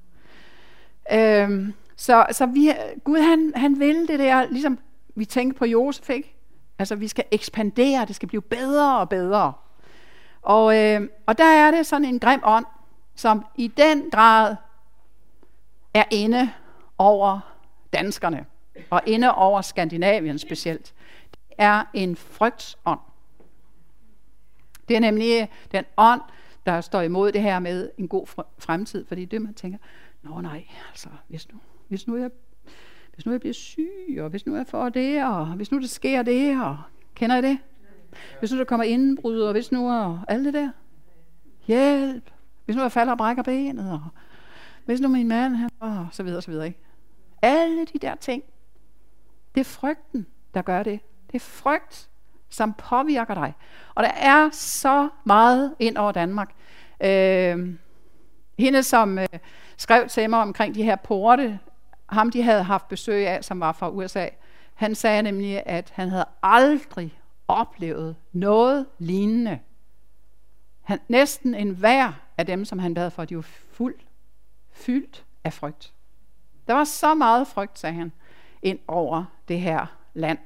Øhm, så så vi, Gud han, han vil det der, ligesom vi tænker på Josef, ikke? Altså vi skal ekspandere, det skal blive bedre og bedre. Og, øh, og der er det sådan en grim ånd, som i den grad er inde over danskerne, og inde over Skandinavien specielt. Det er en frygtsånd. Det er nemlig den ånd, der står imod det her med en god fremtid, fordi det man tænker, nå nej, altså hvis nu, hvis nu jeg hvis nu jeg bliver syg, og hvis nu jeg får det, og hvis nu det sker det, og kender I det? Hvis nu der kommer indbrud, og hvis nu og alt det der. Hjælp. Hvis nu jeg falder og brækker benet, og hvis nu min mand, han, og så videre, så videre, ikke? Alle de der ting, det er frygten, der gør det. Det er frygt, som påvirker dig. Og der er så meget ind over Danmark. Øh, hende, som øh, skrev til mig omkring de her porte, ham de havde haft besøg af, som var fra U S A, han sagde nemlig, at han havde aldrig oplevet noget lignende. Han, næsten enhver af dem, som han bad for, de var fuld, fyldt af frygt. Der var så meget frygt, sagde han, ind over det her land.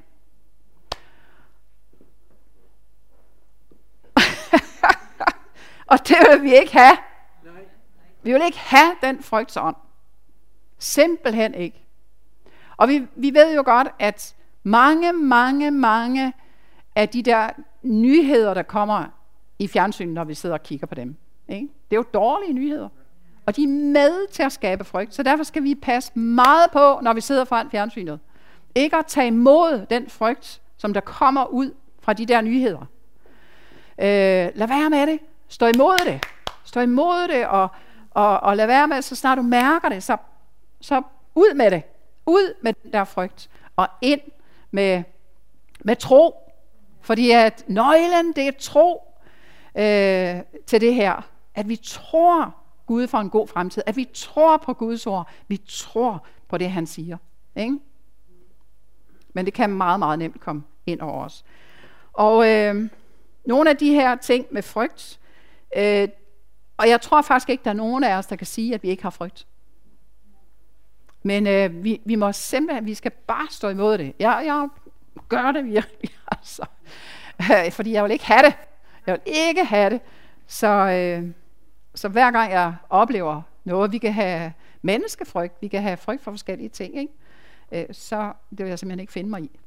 Og det vil vi ikke have. Vi vil ikke have den frygtsånd. Simpelthen ikke. Og vi, vi ved jo godt, at mange, mange, mange af de der nyheder, der kommer i fjernsynet, når vi sidder og kigger på dem, ikke? Det er jo dårlige nyheder. Og de er med til at skabe frygt. Så derfor skal vi passe meget på, når vi sidder foran fjernsynet. Ikke at tage imod den frygt, som der kommer ud fra de der nyheder. Øh, lad være med det. Stå imod det. Stå imod det, og, og, og lad være med, så snart du mærker det, så, så ud med det. Ud med den der frygt. Og ind med, med tro. Fordi at nøglen, det er tro øh, til det her. At vi tror Gud for en god fremtid. At vi tror på Guds ord. Vi tror på det, han siger. Ikke? Men det kan meget, meget nemt komme ind over os. Og øh, nogle af de her ting med frygt, øh, og jeg tror faktisk ikke, der er nogen af os, der kan sige, at vi ikke har frygt. Men øh, vi, vi må simpelthen, vi skal bare stå imod det. Jeg, jeg gør det virkelig, altså. Øh, fordi jeg vil ikke have det. Jeg vil ikke have det. Så, øh, så hver gang jeg oplever noget, vi kan have menneskefrygt, vi kan have frygt for forskellige ting, ikke? Øh, så det vil jeg simpelthen ikke finde mig i.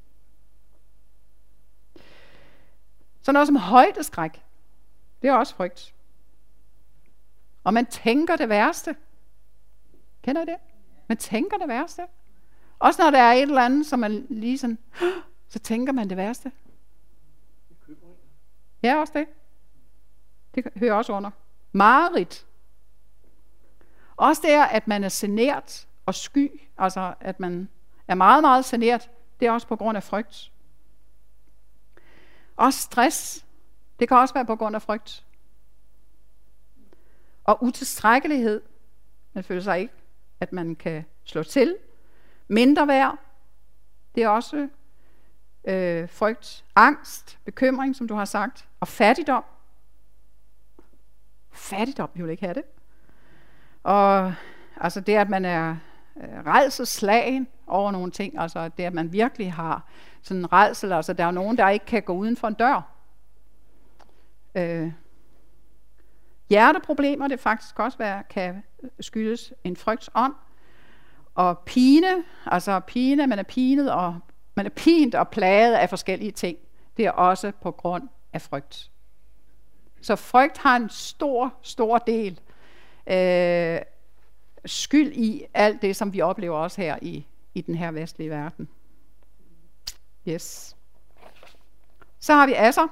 Så noget som højdeskræk, det er også frygt. Og man tænker det værste. Kender I det? Man tænker det værste. Også når der er et eller andet, som man lige sådan, så tænker man det værste. Ja, også det. Det hører også under. Mareridt. Også det, at man er genert og sky, altså at man er meget, meget genert, det er også på grund af frygt. Også stress, det kan også være på grund af frygt. Og utilstrækkelighed, man føler sig ikke, at man kan slå til. Mindre værd, det er også øh, frygt, angst, bekymring, som du har sagt, og fattigdom. Fattigdom, vi vil ikke have det. Og altså det, at man er øh, rædselsslagen over nogle ting, altså det, at man virkelig har sådan en rædsel, altså der er nogen, der ikke kan gå uden for en dør. Øh, hjerteproblemer, det faktisk også være, kan skyldes en frygtsånd. Og pine, altså pine, man er pinet og man er pint og plaget af forskellige ting. Det er også på grund af frygt. Så frygt har en stor, stor del øh, skyld i alt det, som vi oplever også her i, i den her vestlige verden. Yes. Så har vi asser.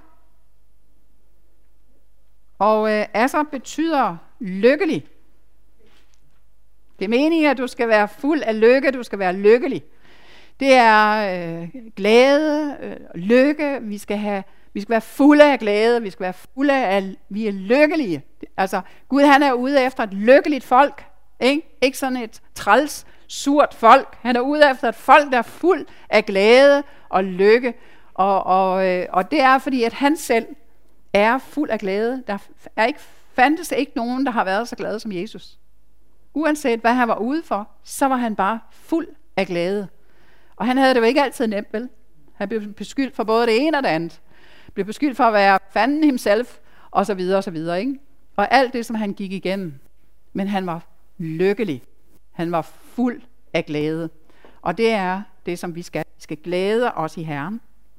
Og øh, asser betyder lykkelig. Det er meningen, at du skal være fuld af lykke, du skal være lykkelig. Det er øh, glæde, øh, lykke, vi skal, have, vi skal være fulde af glæde, vi skal være fulde af, vi er lykkelige. Altså, Gud han er ude efter et lykkeligt folk, ikke? Ikke sådan et træls, surt folk. Han er ude efter et folk, der er fuld af glæde og lykke. Og, og, øh, og det er fordi, at han selv er fuld af glæde. Der er ikke, fandtes ikke nogen, der har været så glade som Jesus. Uanset hvad han var ude for, så var han bare fuld af glæde. Og han havde det jo ikke altid nemt, vel? Han blev beskyldt for både det ene og det andet. Blev beskyldt for at være fanden himself, og så videre, og så videre, ikke? Og alt det, som han gik igennem. Men han var lykkelig. Han var fuld af glæde. Og det er det, som vi skal. Vi skal glæde os i Herren.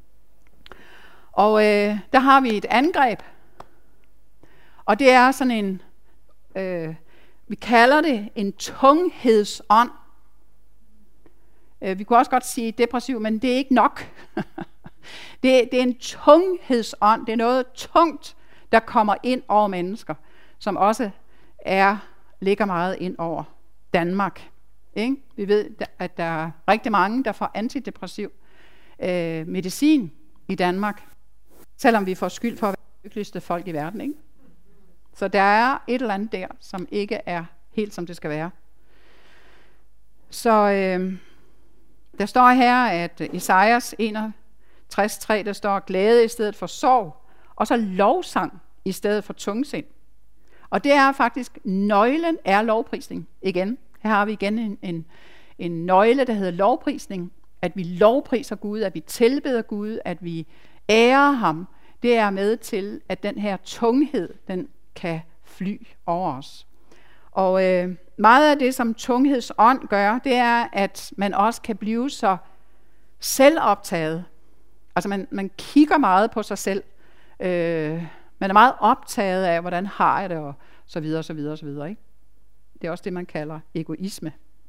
Og øh, der har vi et angreb. Og det er sådan en... Øh, vi kalder det en tunghedsånd. Vi kunne også godt sige depressiv, men det er ikke nok. det, det er en tunghedsånd. Det er noget tungt, der kommer ind over mennesker, som også er, ligger meget ind over Danmark. Ikke? Vi ved, at der er rigtig mange, der får antidepressiv øh, medicin i Danmark, selvom vi får skyld for at være det lykkeligste folk i verden. Ikke? Så der er et eller andet der, som ikke er helt som det skal være. Så øh, der står her, at Esajas enogtres tre, der står glæde i stedet for sorg, og så lovsang i stedet for tungsind. Og det er faktisk, nøglen er lovprisning igen. Her har vi igen en, en, en nøgle, der hedder lovprisning. At vi lovpriser Gud, at vi tilbeder Gud, at vi ærer ham. Det er med til, at den her tunghed, den kan fly over os. Og øh, meget af det, som tunghedsånd gør, det er, at man også kan blive så selvoptaget. Altså man, man kigger meget på sig selv. Øh, man er meget optaget af, hvordan har jeg det, og så videre, så videre, så videre. Ikke? Det er også det, man kalder egoisme.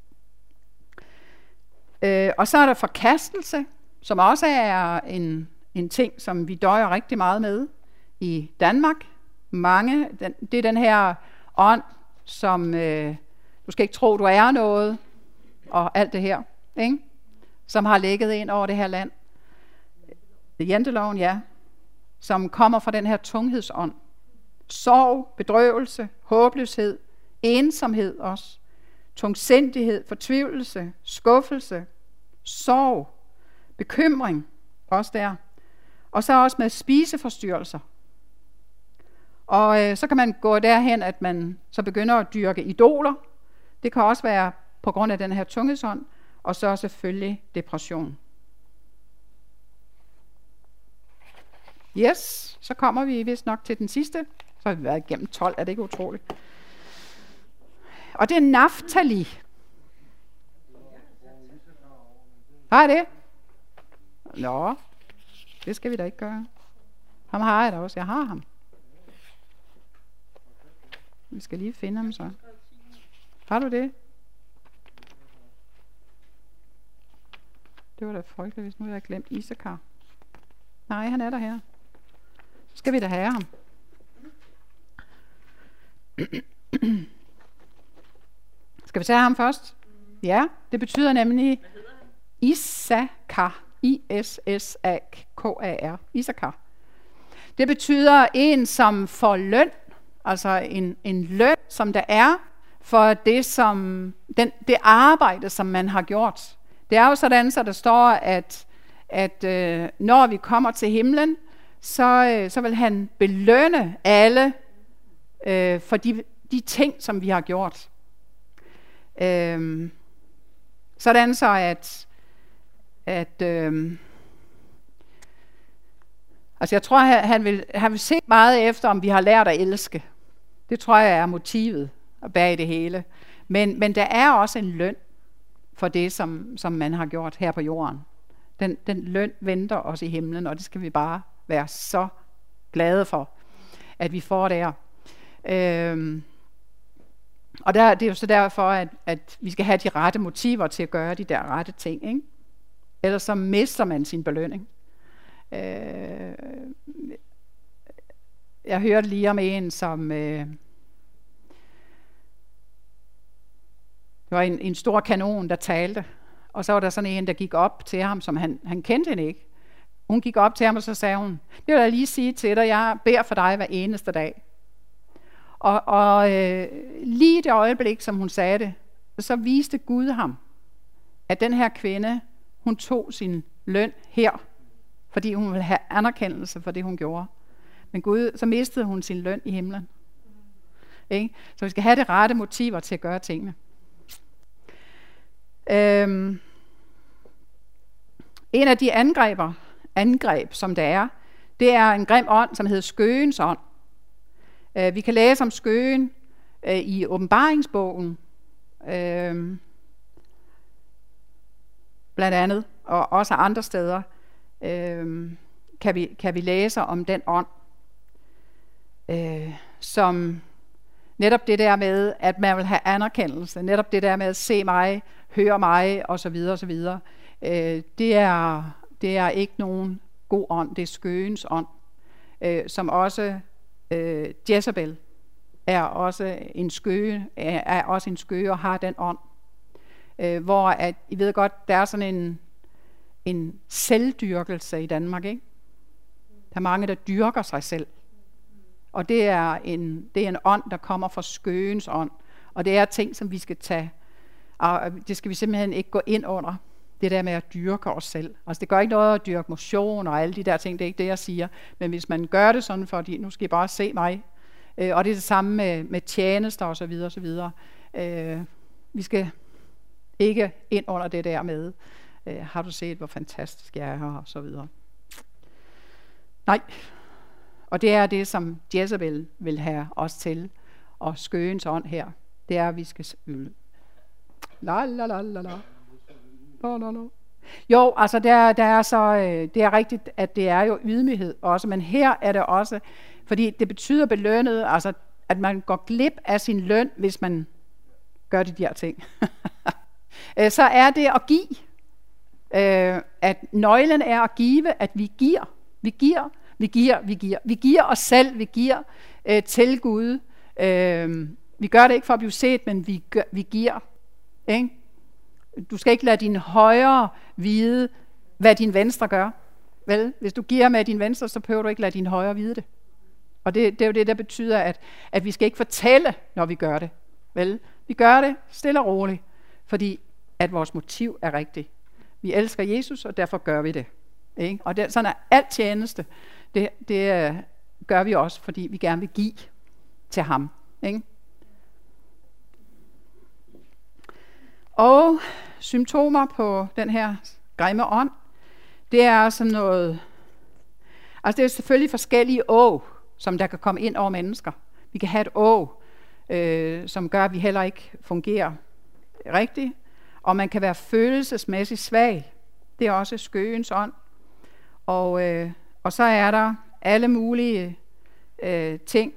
Øh, og så er der forkastelse, som også er en, en ting, som vi døjer rigtig meget med i Danmark. Mange, den, det er den her ånd, som øh, du skal ikke tro, du er noget, og alt det her, ikke? Som har ligget ind over det her land. Janteloven, ja, som kommer fra den her tunghedsånd. Sorg, bedrøvelse, håbløshed, ensomhed også, tungsindighed, fortvivlelse, skuffelse, sorg, bekymring, også der. Og så også med spiseforstyrrelser. Og øh, så kan man gå derhen, at man så begynder at dyrke idoler. Det kan også være på grund af den her tunghedsånd, og så selvfølgelig depression. Yes, så kommer vi vist nok til den sidste. Så har vi været igennem tolv, er det ikke utroligt? Og det er Naftali. Har jeg det? Nå, det skal vi da ikke gøre. Ham har jeg da også, jeg har ham. Vi skal lige finde ham så. Har du det? Det var da frygteligt, hvis nu jeg havde glemt Isakar. Nej, han er der her. Så skal vi da have ham. Skal vi tage ham først? Ja, det betyder nemlig Isakar. I S S A K A R. Isakar. Det betyder en, som får løn. Altså en, en løn, som der er for det, som, den, det arbejde, som man har gjort. Det er jo sådan, så der står, at, at øh, når vi kommer til himlen, så, øh, så vil han belønne alle øh, for de, de ting, som vi har gjort. Øh, sådan så, at, at øh, altså jeg tror, han vil, han vil se meget efter, om vi har lært at elske. Det tror jeg er motivet bag det hele. Men, men der er også en løn for det, som, som man har gjort her på jorden. Den, den løn venter os i himlen, og det skal vi bare være så glade for, at vi får der. Øhm, og der, det er jo så derfor, at, at vi skal have de rette motiver til at gøre de der rette ting. Ikke? Ellers så mister man sin belønning. Øh, jeg hørte lige om en, som... Øh, Det var en, en stor kanon, der talte. Og så var der sådan en, der gik op til ham, som han, han kendte hende ikke. Hun gik op til ham, og så sagde hun, det vil jeg lige sige til dig, jeg beder for dig hver eneste dag. Og, og øh, lige det øjeblik, som hun sagde det, så viste Gud ham, at den her kvinde, hun tog sin løn her, fordi hun ville have anerkendelse for det, hun gjorde. Men Gud, så mistede hun sin løn i himlen. Ikke? Så vi skal have det rette motiver til at gøre tingene. Øhm, en af de angreber, angreb, som der er, det er en grim ånd, som hedder skøgens ånd. Øh, vi kan læse om skøgen øh, i åbenbaringsbogen, øh, blandt andet, og også andre steder, øh, kan, vi, kan vi læse om den ånd, øh, som netop det der med, at man vil have anerkendelse, netop det der med at se mig, høre mig, og så videre, og så videre. Øh, det, er, det er ikke nogen god ånd, det er skøgens ånd, øh, som også øh, Jezebel er også en skøge, er, er også en skøge og har den ånd. Øh, hvor at, I ved godt, der er sådan en, en selvdyrkelse i Danmark, ikke? Der er mange, der dyrker sig selv. Og det er en, det er en ånd, der kommer fra skøgens ånd. Og det er ting, som vi skal tage, og det skal vi simpelthen ikke gå ind under. Det der med at dyrke os selv. Altså det gør ikke noget at dyrke motion og alle de der ting, det er ikke det, jeg siger. Men hvis man gør det sådan, fordi nu skal I bare se mig. Øh, og det er det samme med, med tjenester og så videre og så videre. Øh, vi skal ikke ind under det der med, øh, har du set, hvor fantastisk jeg er her og så videre. Nej. Og det er det, som Jezebel vil have os til, og skøgens ånd her. Det er, at vi skal... La, la, la, la, la. No, no, no. Jo, altså der, der er så, øh, det er rigtigt, at det er jo ydmyghed også, men her er det også, fordi det betyder belønnet, altså at man går glip af sin løn, hvis man gør de der ting. Så er det at give, øh, at nøglen er at give, at vi giver, vi giver, vi giver, vi giver, vi giver os selv, vi giver øh, til Gud. Øh, vi gør det ikke for at blive set, men vi, gør, vi giver, ikke? Du skal ikke lade din højre vide, hvad din venstre gør. Vel, hvis du giver med din venstre, så behøver du ikke lade din højre vide det. Og det, det er jo det, der betyder, at, at vi skal ikke fortælle, når vi gør det. Vel, vi gør det stille og roligt, fordi at vores motiv er rigtigt. Vi elsker Jesus, og derfor gør vi det. Ikke? Og det, sådan er alt tjeneste. Det, det uh, gør vi også, fordi vi gerne vil give til ham. Ikke? Og symptomer på den her grimme ånd, det er sådan noget, altså det er selvfølgelig forskellige å, som der kan komme ind over mennesker. Vi kan have et å, øh, som gør, at vi heller ikke fungerer rigtigt, og man kan være følelsesmæssigt svag. Det er også skøgens ånd. Og, øh, og så er der alle mulige øh, ting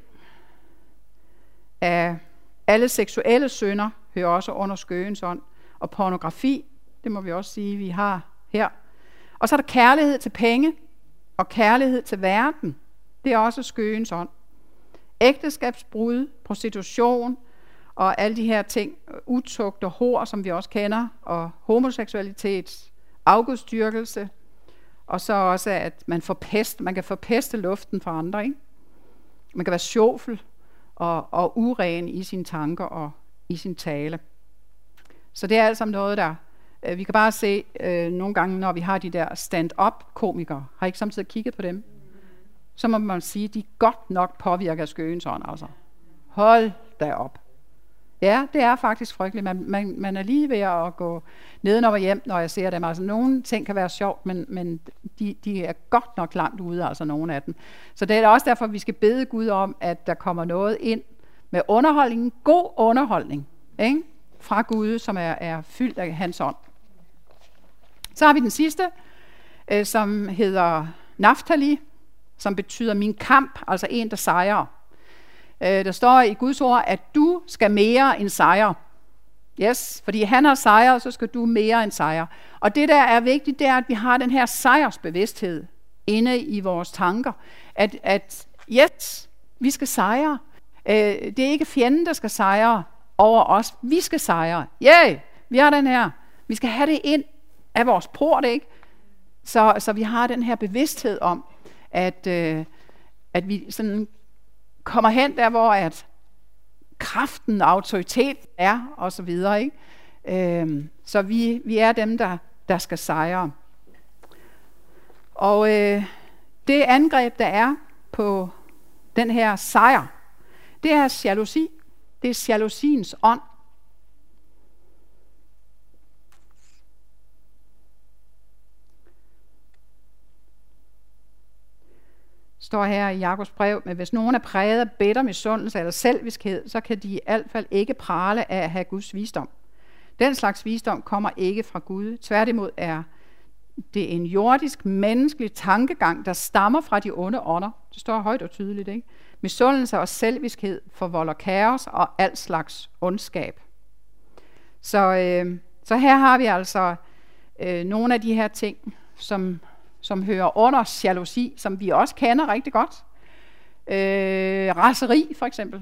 af alle seksuelle synder, hører også under skøgens ånd. Og pornografi, det må vi også sige, vi har her. Og så er der kærlighed til penge, og kærlighed til verden. Det er også skøgens ånd. Ægteskabsbrud, prostitution, og alle de her ting, utugt og hor, som vi også kender, og homoseksualitet, afgudstyrkelse, og så også, at man, forpest, man kan forpeste luften for andre. Ikke? Man kan være sjofel og, og uren i sine tanker og i sin tale. Så det er altså noget, der... Øh, vi kan bare se øh, nogle gange, når vi har de der stand-up-komikere, har I ikke samtidig kigget på dem? Så må man sige, at de godt nok påvirker skøens ånd. Altså. Hold da op. Ja, det er faktisk frygteligt. Man, man, man er lige ved at gå nedenover hjem, når jeg ser dem. Altså, nogle ting kan være sjovt, men, men de, de er godt nok langt ude, altså nogle af dem. Så det er også derfor, vi skal bede Gud om, at der kommer noget ind med underholdning, god underholdning, ikke? Fra Gud, som er, er fyldt af hans ånd. Så har vi den sidste, øh, som hedder Naftali, som betyder min kamp, altså en, der sejrer. Øh, der står i Guds ord, at du skal mere end sejre. Yes, fordi han har sejret, så skal du mere end sejre. Og det, der er vigtigt, det er, at vi har den her sejrsbevidsthed inde i vores tanker. At, at yes, vi skal sejre. Øh, det er ikke fjenden, der skal sejre over os. Vi skal sejre. Ja, yeah, vi har den her. Vi skal have det ind af vores port, ikke? Så, så vi har den her bevidsthed om, at, øh, at vi sådan kommer hen der, hvor at kraften og autoritet er, og så videre, ikke? Øh, så vi, vi er dem, der, der skal sejre. Og øh, det angreb, der er på den her sejr, det er jalousi. Det er jalousiens ånd. Står her i Jakobs brev, men hvis nogen er præget af bitter misundelse eller selviskhed, så kan de i hvert fald ikke prale af at have Guds visdom. Den slags visdom kommer ikke fra Gud. Tværtimod er det en jordisk, menneskelig tankegang, der stammer fra de onde ånder. Det står højt og tydeligt, ikke? Misundelse og selviskhed forvolder kaos og alt slags ondskab. Så, øh, så her har vi altså øh, nogle af de her ting, som, som hører under jalousi, som vi også kender rigtig godt. Øh, raseri for eksempel.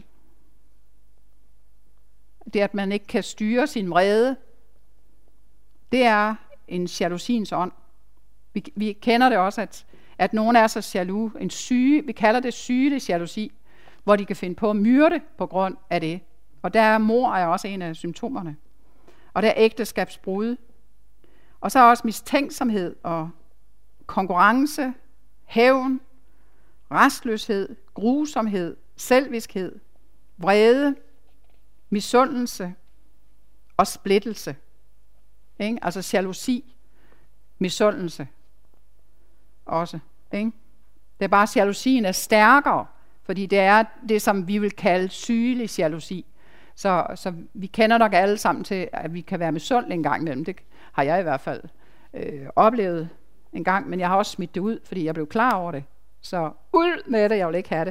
Det at man ikke kan styre sin vrede, det er en jalousiens ånd. Vi, vi kender det også, at, at nogen er så jaloux, en syge, vi kalder det sygelig jalousi, hvor de kan finde på at myrde på grund af det. Og der er mor er også en af symptomerne. Og der er ægteskabsbrud. Og så er også mistænksomhed og konkurrence, hævn, rastløshed, grusomhed, selviskhed, vrede, misundelse og splittelse. Ikke? Altså jalousi, misundelse også. Ikke? Det er bare, at jalousien er stærkere, fordi det er det, som vi vil kalde sygelig jalousi. Så, så vi kender nok alle sammen til, at vi kan være misundelige en gang imellem. Det har jeg i hvert fald øh, oplevet en gang, men jeg har også smidt det ud, fordi jeg blev klar over det. Så ud med det, jeg vil ikke have det.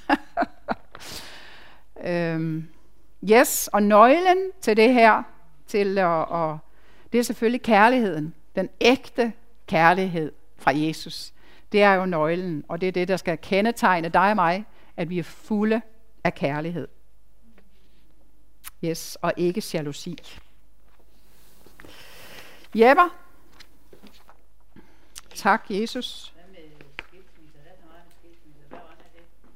øhm, yes, og nøglen til det her, til at, og, det er selvfølgelig kærligheden. Den ægte kærlighed fra Jesus. Det er jo nøglen, og det er det, der skal kendetegne dig og mig, at vi er fulde af kærlighed. Yes, og ikke jalousi. Jepper. Tak, Jesus.
Hvad med skilsmisser? Hvad er så meget med skilsmisser? Hvad var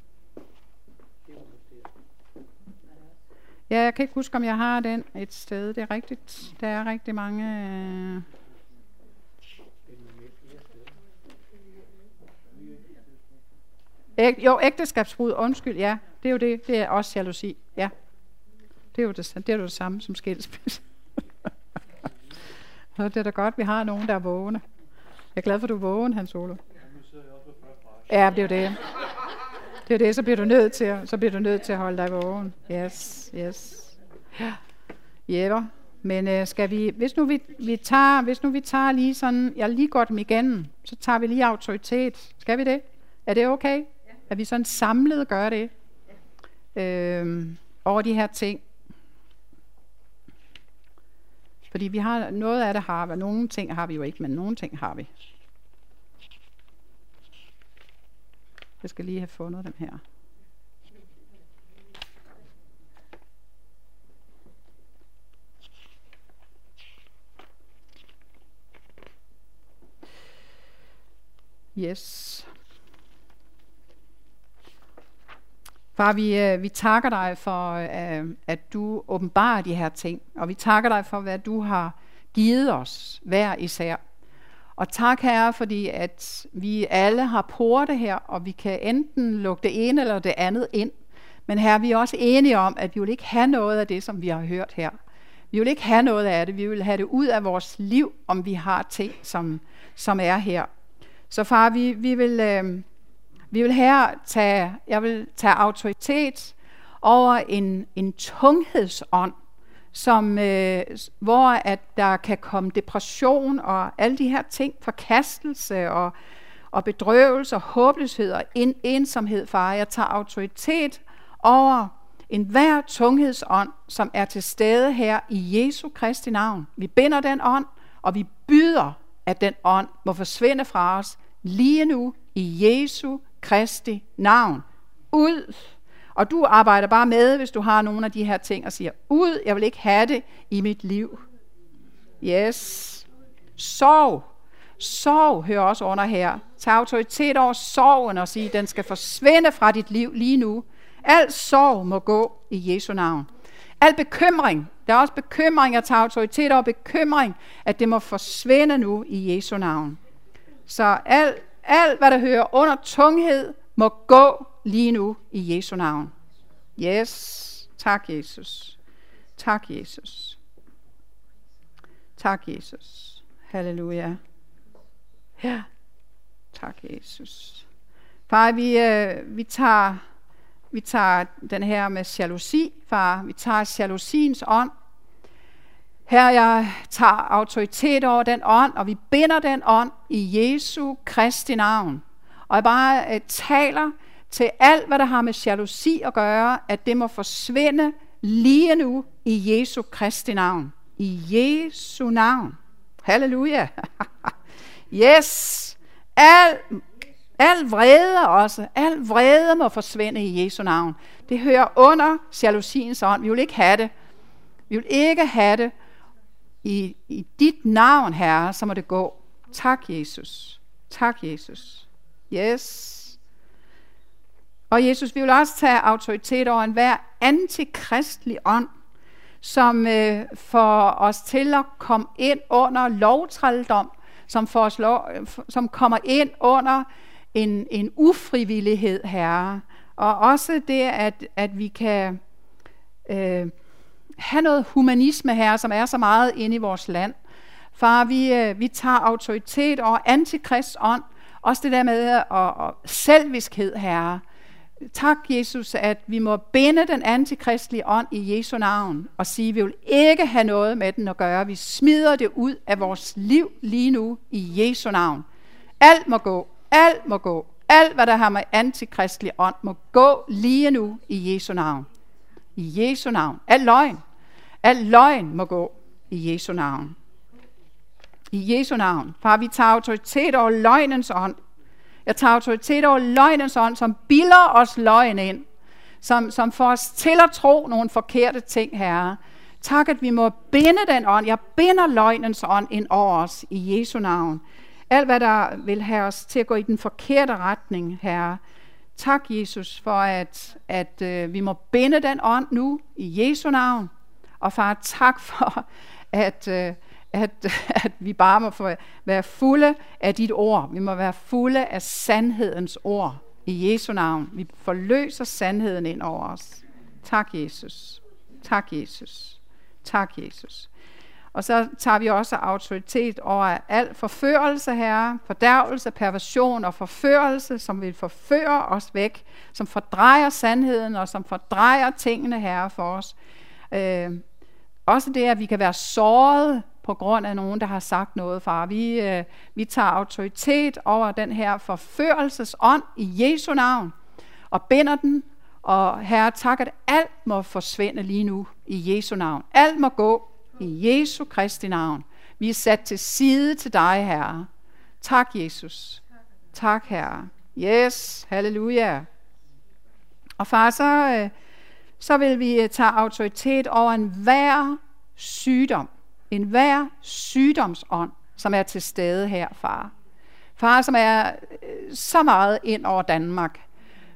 det?
Ja, jeg kan ikke huske, om jeg har den et sted. Det er rigtigt. Der er rigtig mange... Øh... Æg, jo, ægteskabsbrud, undskyld, ja. Det er jo det. Det er også jalousi, ja. Det er jo det, det, er jo det samme som skilsmisse. Det er da godt, vi har nogen, der er vågne. Jeg er glad for, at du er vågen, Hans Olof. Ja, det er jo det. Det er det, så bliver du nødt til at, så bliver du nødt til at holde dig vågen. Yes, yes. Ja. Jepper. Men øh, skal vi, hvis nu vi, vi tager, hvis nu vi tager lige sådan, jeg lige går dem igennem, så tager vi lige autoritet. Skal vi det? Er det okay? Ja. At vi sådan samlet gør det? Ja. Øhm, over de her ting. Fordi vi har, noget af det har vi, nogle ting har vi jo ikke, men nogle ting har vi. Jeg skal lige have fundet dem her. Yes. Far, vi, øh, vi takker dig for, øh, at du åbenbarer de her ting, og vi takker dig for, hvad du har givet os hver især. Og tak, Herre, fordi at vi alle har porte her, og vi kan enten lukke det ene eller det andet ind. Men Herre, vi er også enige om, at vi vil ikke have noget af det, som vi har hørt her. Vi vil ikke have noget af det. Vi vil have det ud af vores liv, om vi har ting, som, som er her. Så far, vi, vi vil... Øh, Vi vil her tage, jeg vil tage autoritet over en, en tunghedsånd, som, øh, hvor at der kan komme depression og alle de her ting, forkastelse og, og bedrøvelse og håbløshed og en, ensomhed, far. Jeg tager autoritet over enhver tunghedsånd, som er til stede her i Jesu Kristi navn. Vi binder den ånd, og vi byder, at den ånd må forsvinde fra os lige nu i Jesu Kristi navn. Ud. Og du arbejder bare med, hvis du har nogle af de her ting, og siger, ud, jeg vil ikke have det i mit liv. Yes. Sorg. Sorg hører også under her. Tag autoritet over sorgen og sige, den skal forsvinde fra dit liv lige nu. Al sorg må gå i Jesu navn. Al bekymring, der er også bekymring, at tage autoritet over bekymring, at det må forsvinde nu i Jesu navn. Så alt Alt, hvad der hører under tunghed, må gå lige nu i Jesu navn. Yes. Tak, Jesus. Tak, Jesus. Tak, Jesus. Halleluja. Ja. Tak, Jesus. Far, vi, øh, vi, tager, vi tager den her med jalousi, far. Vi tager jalousiens ånd. Her jeg tager autoritet over den ånd, og vi binder den ånd i Jesu Kristi navn. Og jeg bare uh, taler til alt, hvad der har med jalousi at gøre, at det må forsvinde lige nu i Jesu Kristi navn. I Jesu navn. Halleluja. Yes. Al, al vrede også. Al vrede må forsvinde i Jesu navn. Det hører under jalousiens ånd. Vi vil ikke have det. Vi vil ikke have det. I, I dit navn, Herre, så må det gå. Tak, Jesus. Tak, Jesus. Yes. Og Jesus, vi vil også tage autoritet over enhver antikristelig ånd, som øh, får os til at komme ind under lovtrældom, som, får os lov, som kommer ind under en, en ufrivillighed, Herre. Og også det, at, at vi kan... Øh, have noget humanisme her, som er så meget inde i vores land. Far, vi, øh, vi tager autoritet over antikrists ånd, også det der med og, og selviskhed, Herre. Tak, Jesus, at vi må binde den antikristlige ånd i Jesu navn, og sige, at vi vil ikke have noget med den at gøre. Vi smider det ud af vores liv lige nu i Jesu navn. Alt må gå, alt må gå. Alt, hvad der har med antikristelig ånd, må gå lige nu i Jesu navn. I Jesu navn. Al løgn. Al løgn må gå i Jesu navn. I Jesu navn. Far, vi tager autoritet over løgnens ånd. Jeg tager autoritet over løgnens ånd, som bilder os løgn ind. Som, som får os til at tro nogle forkerte ting, Herre. Tak, at vi må binde den ånd. Jeg binder løgnens ånd ind over os i Jesu navn. Alt, hvad der vil have os til at gå i den forkerte retning, Herre. Tak, Jesus, for at, at øh, vi må binde den ånd nu i Jesu navn. Og far, tak for, at, øh, at, at vi bare må få være fulde af dit ord. Vi må være fulde af sandhedens ord i Jesu navn. Vi forløser sandheden ind over os. Tak, Jesus. Tak, Jesus. Tak, Jesus. Og så tager vi også autoritet over al forførelse, Herre, fordærvelse, perversion og forførelse, som vil forføre os væk, som fordrejer sandheden og som fordrejer tingene, Herre, for os. Øh, også det, at vi kan være såret på grund af nogen, der har sagt noget, far. Vi, øh, vi tager autoritet over den her forførelsesånd i Jesu navn og binder den. Og Herre, tak, at alt må forsvinde lige nu i Jesu navn. Alt må gå i Jesu Kristi navn. Vi er sat til side til dig, Herre. Tak, Jesus. Tak, Herre. Yes, halleluja. Og far, så, øh, så vil vi tage autoritet over enhver sygdom. Enhver sygdomsånd, som er til stede her, far. Far, som er øh, så meget ind over Danmark.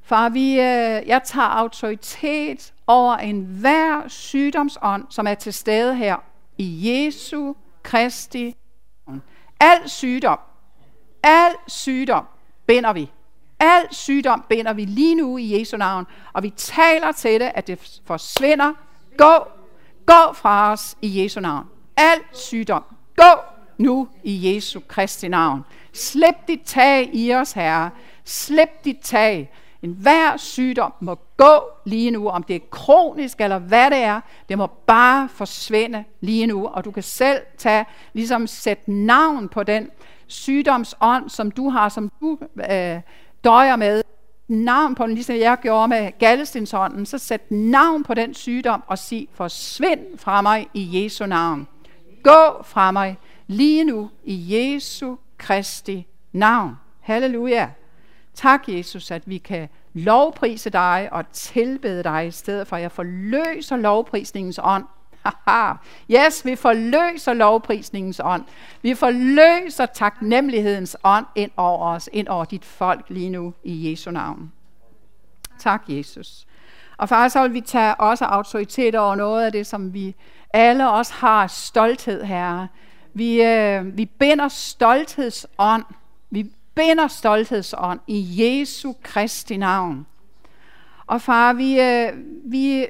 Far, vi, øh, jeg tager autoritet over enhver sygdomsånd, som er til stede her i Jesu Kristi. Al sygdom, al sygdom binder vi. Al sygdom binder vi lige nu i Jesu navn, og vi taler til det, at det forsvinder. Gå, gå fra os i Jesu navn. Al sygdom, gå nu i Jesu Kristi navn. Slip dit tag i os, Herre. Slip dit tag. En hver sygdom må gå lige nu, om det er kronisk eller hvad det er. Det må bare forsvinde lige nu, og du kan selv tage, ligesom sætte navn på den sygdomsånd, som du har, som du øh, døjer med. Navn på den, ligesom jeg gjorde med gallestensånden. Så sæt navn på den sygdom og sig, forsvind fra mig i Jesu navn. Gå fra mig lige nu i Jesu Kristi navn. Halleluja. Tak, Jesus, at vi kan lovprise dig og tilbede dig i stedet for, at jeg forløser lovprisningens ånd. Yes, vi forløser lovprisningens ånd. Vi forløser taknemmelighedens ånd ind over os, ind over dit folk lige nu i Jesu navn. Tak, Jesus. Og far, så vil vi tage også autoritet over noget af det, som vi alle også har stolthed, Herre. Vi, øh, vi binder stolthedsånd. Vi binder stolthedsånd i Jesu Kristi navn. Og far, vi, øh, vi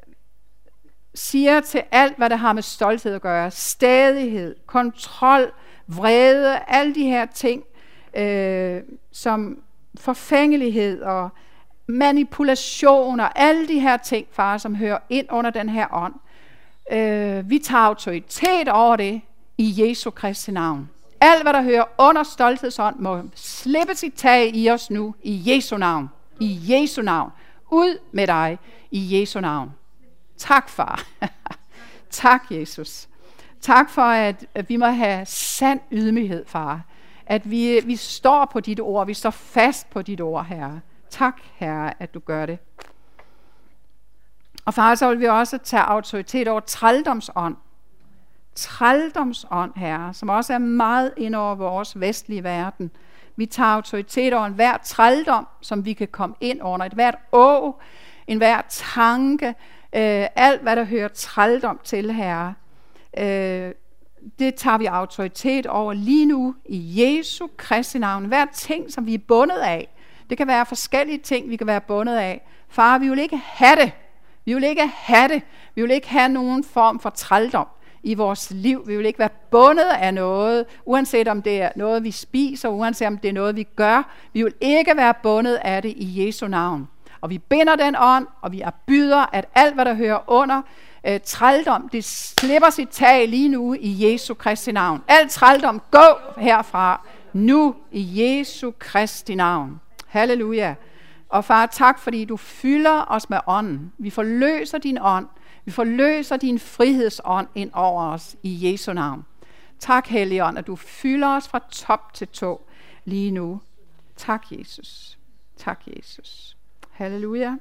siger til alt, hvad der har med stolthed at gøre, stadighed, kontrol, vrede, alle de her ting, øh, som forfængelighed og manipulation og alle de her ting, far, som hører ind under den her ånd. Øh, vi tager autoritet over det i Jesu Kristi navn. Alt, hvad der hører under stolthedsånd, må slippe sit tag i os nu i Jesu navn. I Jesu navn. Ud med dig i Jesu navn. Tak, far. Tak, Jesus. Tak for, at vi må have sand ydmyghed, far. At vi, vi står på dit ord. Vi står fast på dit ord, Herre. Tak, Herre, at du gør det. Og far, så vil vi også tage autoritet over trældomsånd. Trældomsånd, Herre, som også er meget ind over vores vestlige verden. Vi tager autoritet over enhver trældom, som vi kan komme ind under. Et hvert å, enhver tanke, øh, alt hvad der hører trældom til, Herre. Øh, det tager vi autoritet over lige nu i Jesu Kristi navn. Hver ting, som vi er bundet af. Det kan være forskellige ting, vi kan være bundet af. Far, vi vil ikke have det. Vi vil ikke have det. Vi vil ikke have nogen form for trældom i vores liv. Vi vil ikke være bundet af noget, uanset om det er noget, vi spiser, uanset om det er noget, vi gør. Vi vil ikke være bundet af det i Jesu navn. Og vi binder den ånd, og vi erbyder, at alt, hvad der hører under øh, trældom, det slipper sit tag lige nu i Jesu Kristi navn. Alt trældom, gå herfra nu i Jesu Kristi navn. Halleluja. Og far, tak, fordi du fylder os med ånden. Vi forløser din ånd. Vi forløser din frihedsånd ind over os i Jesu navn. Tak, Helligånd, at du fylder os fra top til tå lige nu. Tak, Jesus. Tak, Jesus. Halleluja.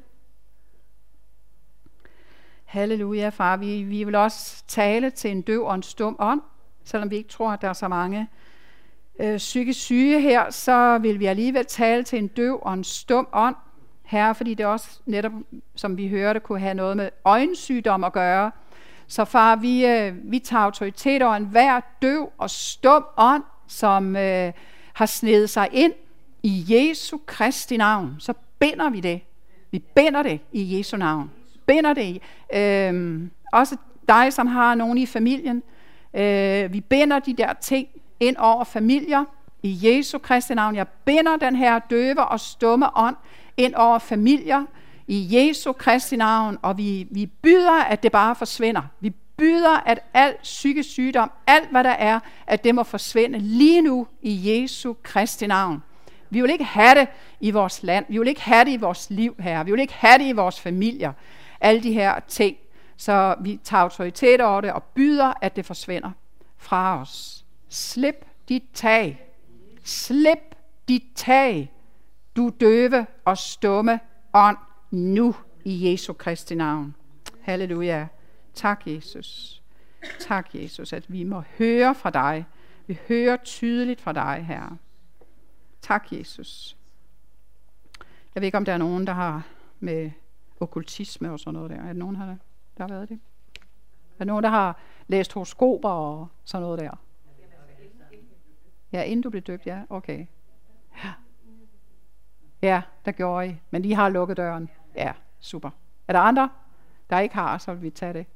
Halleluja, far. Vi, vi vil også tale til en døv og en stum ånd, selvom vi ikke tror, at der er så mange øh, psykisk syge her, så vil vi alligevel tale til en døv og en stum ånd. Herre, fordi det også netop, som vi hørte, kunne have noget med øjensygdom at gøre. Så far, vi, øh, vi tager autoritet over enhver døv og stum ånd, som øh, har snedet sig ind i Jesu Kristi navn. Så binder vi det. Vi binder det i Jesu navn. Binder det i. Øh, også dig, som har nogen i familien. Øh, vi binder de der ting ind over familier i Jesu Kristi navn. Jeg binder den her døve og stumme ånd ind over familier i Jesu Kristi navn, og vi, vi byder, at det bare forsvinder. Vi byder, at al psykisk sygdom, alt hvad der er, at det må forsvinde lige nu i Jesu Kristi navn. Vi vil ikke have det i vores land. Vi vil ikke have det i vores liv, Herre. Vi vil ikke have det i vores familier. Alle de her ting. Så vi tager autoritet over det og byder, at det forsvinder fra os. Slip dit tag. Slip dit tag. Du døve og stumme ånd nu i Jesu Kristi navn. Halleluja. Tak, Jesus. Tak, Jesus, at vi må høre fra dig. Vi hører tydeligt fra dig, Herre. Tak, Jesus. Jeg ved ikke, om der er nogen, der har med okkultisme og sådan noget der. Er der nogen, der, der har været det? Er der nogen, der har læst horoskoper og sådan noget der? Ja, inden du blev døbt, ja. Okay. Ja, ja, der gjorde I. Men I har lukket døren. Ja, super. Er der andre, der ikke har, så vil vi tage det.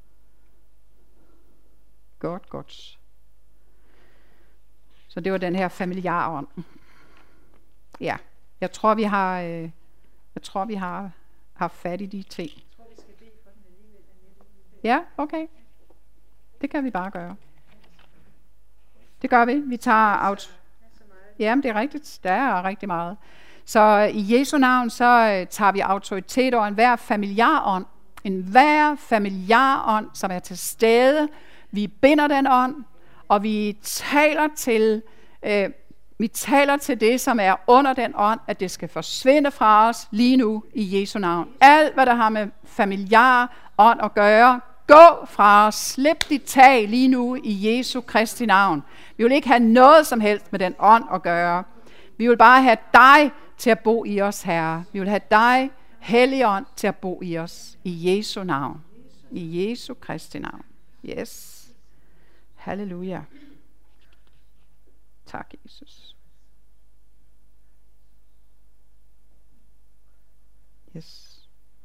Godt, godt. Så det var den her familiarånd. Ja, jeg tror, vi har, øh, jeg tror, vi har haft fat i de ting. Jeg tror, vi skal bede for den alligevel. Ja, okay. Det kan vi bare gøre. Det gør vi. Vi tager out. Jamen, det er rigtigt. Der er rigtig meget. Så i Jesu navn, så tager vi autoritet over enhver familiarånd. Enhver familiarånd, som er til stede. Vi binder den ånd, og vi taler til, øh, vi taler til det, som er under den ånd, at det skal forsvinde fra os lige nu i Jesu navn. Alt, hvad der har med familiar ånd at gøre, gå fra os. Slip dit tag lige nu i Jesu Kristi navn. Vi vil ikke have noget som helst med den ånd at gøre. Vi vil bare have dig til at bo i os, Herre. Vi vil have dig, Helligånd, til at bo i os. I Jesu navn. I Jesu Kristi navn. Yes. Halleluja. Tak, Jesus. Yes.